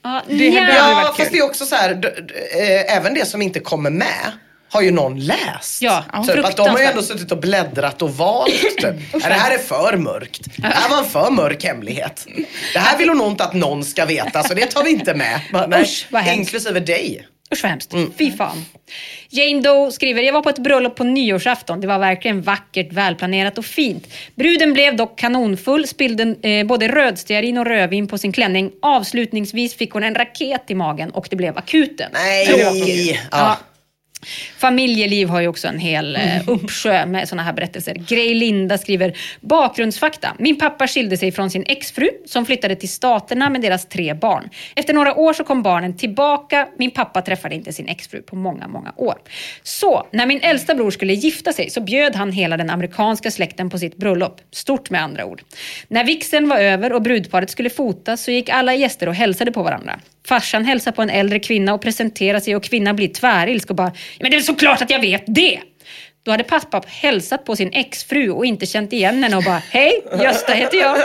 Ja, fast det är också så här, även det som inte kommer med har ju någon läst. Ja, typ att de har ju ändå suttit och bläddrat och valt. Typ. Det här är för mörkt. Det här var en för mörk hemlighet. Det här vill hon nog inte att någon ska veta, så det tar vi inte med. Nej, usch, vad hemskt. Inklusive dig. Usch, vad hemskt. Fy fan. Jane Doe skriver: jag var på ett bröllop på nyårsafton. Det var verkligen vackert, välplanerat och fint. Bruden blev dock kanonfull, spillde både rödstearin och rödvin på sin klänning. Avslutningsvis fick hon en raket i magen och det blev akuten. Nej! Ja. Familjeliv har ju också en hel uppsjö med såna här berättelser. Grej Linda skriver: bakgrundsfakta. Min pappa skilde sig från sin exfru som flyttade till Staterna med deras 3 barn. Efter några år så kom barnen tillbaka. Min pappa träffade inte sin exfru på många, många år. Så, när min äldsta bror skulle gifta sig så bjöd han hela den amerikanska släkten på sitt bröllop. Stort med andra ord. När vigseln var över och brudparet skulle fotas så gick alla gäster och hälsade på varandra. Farsan hälsar på en äldre kvinna och presenterar sig och kvinnan blir tvärilsk och bara: men det är såklart att jag vet det! Då hade pappa hälsat på sin exfru och inte känt igen henne och bara: hej, Gösta heter jag.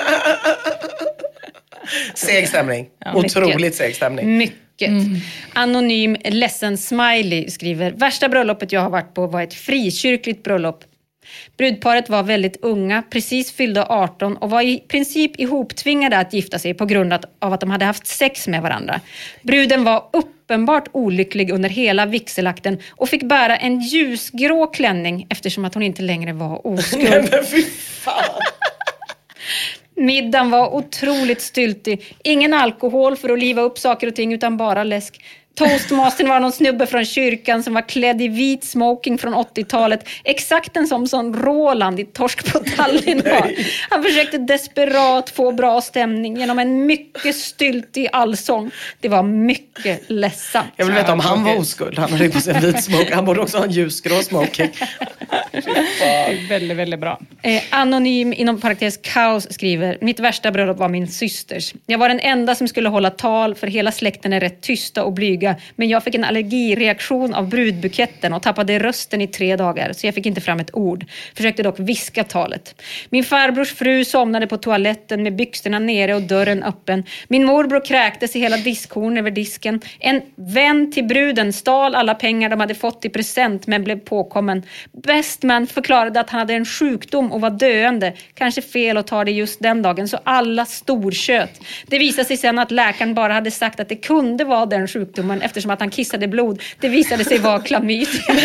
Seg stämning. Ja, otroligt seg stämning. Mycket. Anonym ledsen smiley skriver: värsta bröllopet jag har varit på var ett frikyrkligt bröllop. Brudparet var väldigt unga, precis fyllda 18 och var i princip ihoptvingade att gifta sig på grund av att de hade haft sex med varandra. Bruden var uppenbart olycklig under hela vigselakten och fick bära en ljusgrå klänning eftersom att hon inte längre var oskuld. Nej, men fy fan. Middagen var otroligt styltig. Ingen alkohol för att liva upp saker och ting utan bara läsk. Toastmastern var någon snubbe från kyrkan som var klädd i vit smoking från 80-talet. Exakt en som Roland i Torsk på Tallinn var. Han försökte desperat få bra stämning genom en mycket styltig allsång. Det var mycket ledsamt. Jag vill veta om han var oskuld. Han hade på sig en vit smoking. Han borde också ha en ljusgrå smoking. Väldigt, väldigt bra. Anonym inom parentes kaos skriver: mitt värsta bröllop var min systers. Jag var den enda som skulle hålla tal för hela släkten är rätt tysta och blyga. Men jag fick en allergireaktion av brudbuketten och tappade rösten i 3 dagar. Så jag fick inte fram ett ord. Försökte dock viska talet. Min farbrors fru somnade på toaletten med byxorna nere och dörren öppen. Min morbror kräktes i hela diskhorn över disken. En vän till bruden stal alla pengar de hade fått i present men blev påkommen. Bestman förklarade att han hade en sjukdom och var döende. Kanske fel att ta det just den dagen, så alla storköt. Det visade sig sen att läkaren bara hade sagt att det kunde vara den sjukdomen eftersom att han kissade blod. Det visade sig vara klamydia.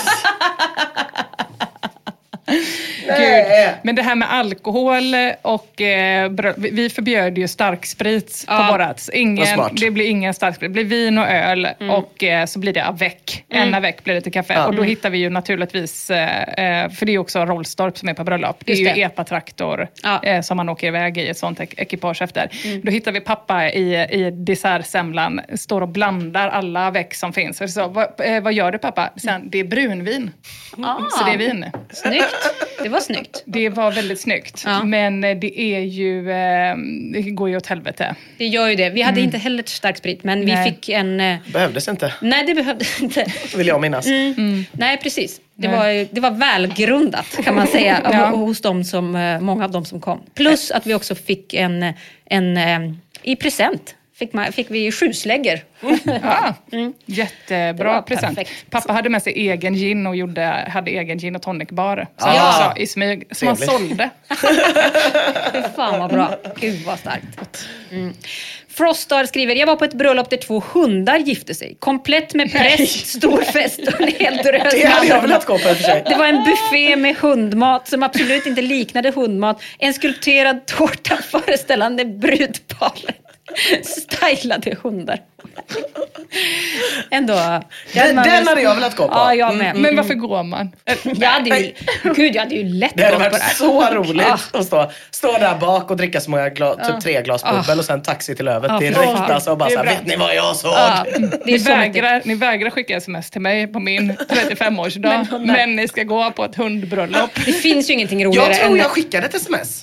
Gud. Men det här med alkohol och vi förbjöd ju starksprit på vårat. Det blir ingen starksprit. Det blir vin och öl och så blir det avec. En avec blir det till kaffe. Och då hittar vi ju naturligtvis, för det är ju också Rollstorp som är på bröllop. Det är ju epatraktor som man åker iväg i ett sånt ekipage efter. Då hittar vi pappa i dessertsemlan, står och blandar alla avec som finns. Så, vad gör du pappa? Sen, det är brunvin. Så det är vin. Snyggt. Det var snyggt. Det var väldigt snyggt. Ja. Men det är ju... det går ju åt helvete. Det gör ju det. Vi hade inte heller starksprit, men vi fick en... Behövdes inte. Nej, det behövdes inte. Vill jag minnas. Nej, precis. Det var välgrundat, kan man säga, hos dem som, många av dem som kom. Plus att vi också fick en i present. Fick vi 7 slägger. Jättebra present. Perfekt. Pappa hade med sig egen gin och hade egen gin och tonic bar. Så också, i smyg. Som han sålde. Fy fan vad bra. Gud vad starkt. Frostar skriver: jag var på ett bröllop där 2 hundar gifte sig. Komplett med präst, stor fest och en hel drös. Det hade jag velat gå på för sig. Det var en buffé med hundmat som absolut inte liknade hundmat. En skulpterad tårta föreställande brudparet. Stylade hundar. Ändå. Den hade jag velat gå på. Ja, jag med. Men varför går man? Jag hade ju lätt det hade gått på varit så roligt att stå där bak och dricka så många typ 3 glas bubbel och sen taxi till övet direkt. Alltså, och bara så vet ni vad jag såg? Ni vägrar skicka sms till mig på min 35-årsdag. men ni ska gå på ett hundbröllop. Det finns ju ingenting roligare. Jag tror jag skickade ett sms.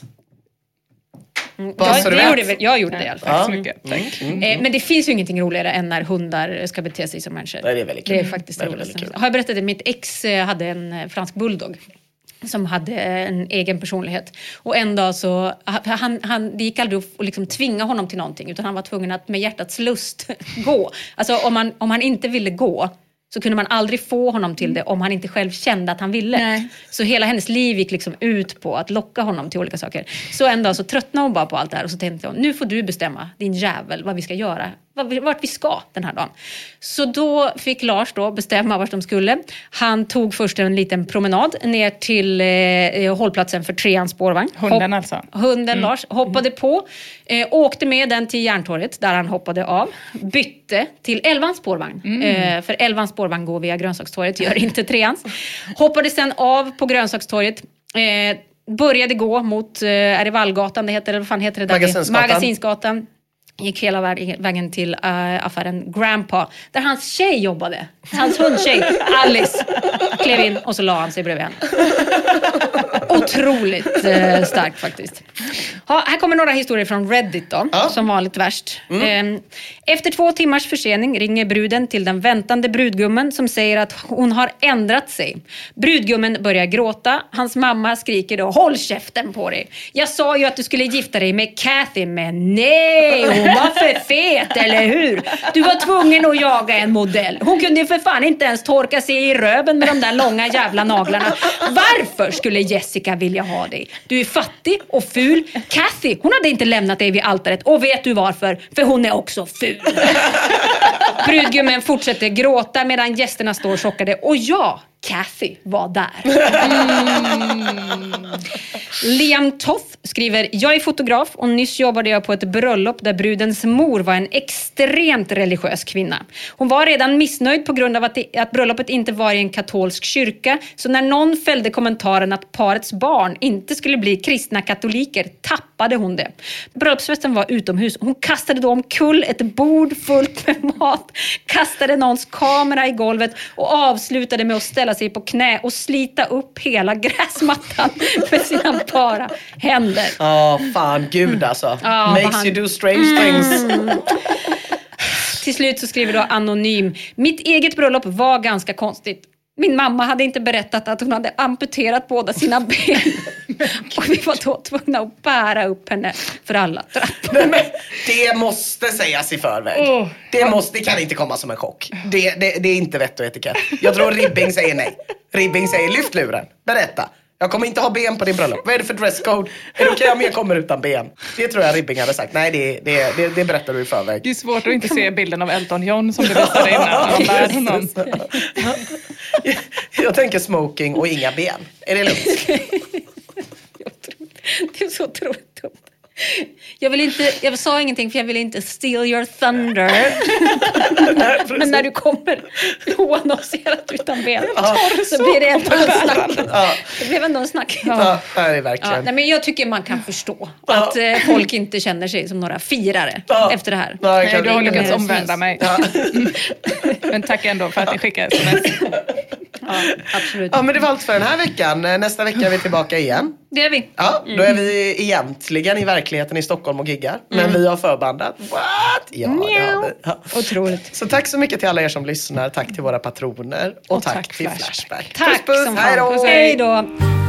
Jag gjorde det i alla fall. Men det finns ju ingenting roligare än när hundar ska bete sig som människor. Det är väldigt kul. Det är faktiskt roligt. Har jag berättat att mitt ex hade en fransk bulldog som hade en egen personlighet. Och en dag så, det gick aldrig att liksom tvinga honom till någonting, utan han var tvungen att med hjärtats lust gå. Alltså om han inte ville gå, så kunde man aldrig få honom till det om han inte själv kände att han ville. Nej. Så hela hennes liv gick liksom ut på att locka honom till olika saker. Så en dag så tröttnade hon bara på allt det här och så tänkte hon, nu får du bestämma, din jävel, vad vi ska göra. Vart vi ska den här dagen. Så då fick Lars då bestämma vart de skulle. Han tog först en liten promenad ner till hållplatsen för 3ans spårvagn. Hunden alltså. Hunden Lars hoppade på. Åkte med den till Järntorget där han hoppade av. Bytte till 11ans spårvagn. För 11ans spårvagn går via Grönsakstorget, gör inte 3ans. Hoppade sen av på Grönsakstorget. Började gå mot är det Vallgatan det heter, eller vad fan heter det där? Magasinsgatan. Gick hela vägen till affären Grandpa, där hans tjej jobbade. Hans hundtjej, Alice, klev in och så la han sig bredvid henne. Otroligt starkt faktiskt. Ja, här kommer några historier från Reddit då, som vanligt värst. Efter 2 timmars försening ringer bruden till den väntande brudgummen som säger att hon har ändrat sig. Brudgummen börjar gråta. Hans mamma skriker då, håll käften på dig. Jag sa ju att du skulle gifta dig med Kathy, men nej, hon var för fet, eller hur? Du var tvungen att jaga en modell. Hon kunde för fan inte ens torka sig i röven med de där långa jävla naglarna. Varför skulle Jessica vilja ha dig? Du är fattig och ful. Kathy, hon hade inte lämnat dig vid altaret. Och vet du varför? För hon är också ful. Brudgummen fortsätter gråta medan gästerna står chockade. Och ja, Kathy var där. Liam Toff skriver, jag är fotograf och nyss jobbade jag på ett bröllop där brudens mor var en extremt religiös kvinna. Hon var redan missnöjd på grund av att bröllopet inte var i en katolsk kyrka. Så när någon fällde kommentaren att parets barn inte skulle bli kristna katoliker tappade hon det. Bröllopsfesten var utomhus. Hon kastade då omkull ett bord fullt med mat, kastade någons kamera i golvet och avslutade med att ställa sig på knä och slita upp hela gräsmattan med sina bara händer. Fan, gud alltså. Makes you do strange things. Till slut så skriver då Anonym, mitt eget bröllop var ganska konstigt. Min mamma hade inte berättat att hon hade amputerat båda sina ben. Och vi var då tvungna att bära upp henne för alla trappor. Men det måste sägas i förväg. Det kan inte komma som en chock. Det är inte vett och etikett. Jag tror Ribbing säger nej. Ribbing säger lyft luren. Berätta. Jag kommer inte ha ben på din bröllop. Vad är det för dresscode? Är det okej om jag kommer utan ben? Det tror jag Ribbing hade sagt. Nej, det berättar du i förväg. Det är svårt att inte se bilden av Elton John som du visade innan. Jag tänker smoking och inga ben. Är det lugnt? Det är så otroligt dumt. Jag sa ingenting för jag vill inte steal your thunder. Men när du kommer oannonserat utan ben så blir det ändå en snack. Det blev ändå en snack. Ja, det är verkligen. Nej, men jag tycker man kan förstå att folk inte känner sig som några firare efter det här. Nej, du har lyckats omvända mig. Men tack ändå för att ni skickade sms. Ja, absolut. Ja, men det var allt för den här veckan. Nästa vecka är vi tillbaka igen. Det är vi. Ja, då är vi egentligen i verkligheten i Stockholm och giggar. Men vi har förbandat. What? Ja, det har vi. Ja. Otroligt. Så tack så mycket till alla er som lyssnar. Tack till våra patroner. Och tack till Flashback. Tack. Puss, hej då. Hej då.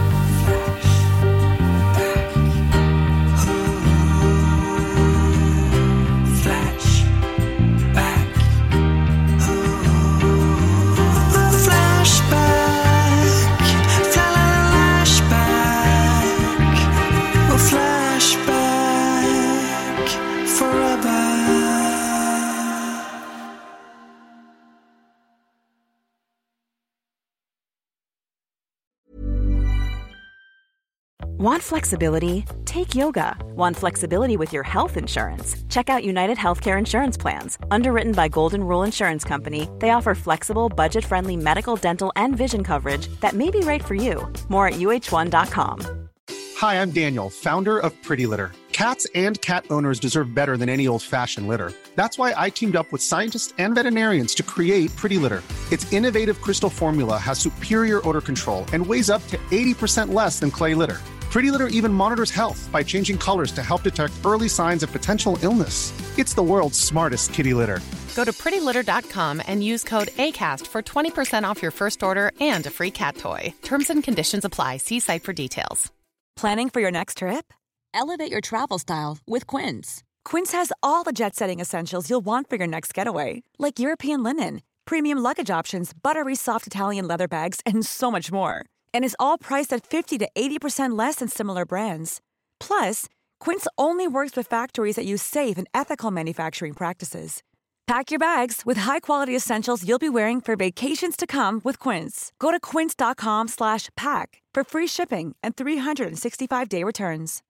Want flexibility? Take yoga. Want flexibility with your health insurance? Check out United Healthcare Insurance Plans. Underwritten by Golden Rule Insurance Company, they offer flexible, budget-friendly medical, dental, and vision coverage that may be right for you. More at uh1.com. Hi, I'm Daniel, founder of Pretty Litter. Cats and cat owners deserve better than any old-fashioned litter. That's why I teamed up with scientists and veterinarians to create Pretty Litter. Its innovative crystal formula has superior odor control and weighs up to 80% less than clay litter. Pretty Litter even monitors health by changing colors to help detect early signs of potential illness. It's the world's smartest kitty litter. Go to prettylitter.com and use code ACAST for 20% off your first order and a free cat toy. Terms and conditions apply. See site for details. Planning for your next trip? Elevate your travel style with Quince. Quince has all the jet-setting essentials you'll want for your next getaway, like European linen, premium luggage options, buttery soft Italian leather bags, and so much more. And is all priced at 50 to 80% less than similar brands. Plus, Quince only works with factories that use safe and ethical manufacturing practices. Pack your bags with high-quality essentials you'll be wearing for vacations to come with Quince. Go to quince.com/pack for free shipping and 365-day returns.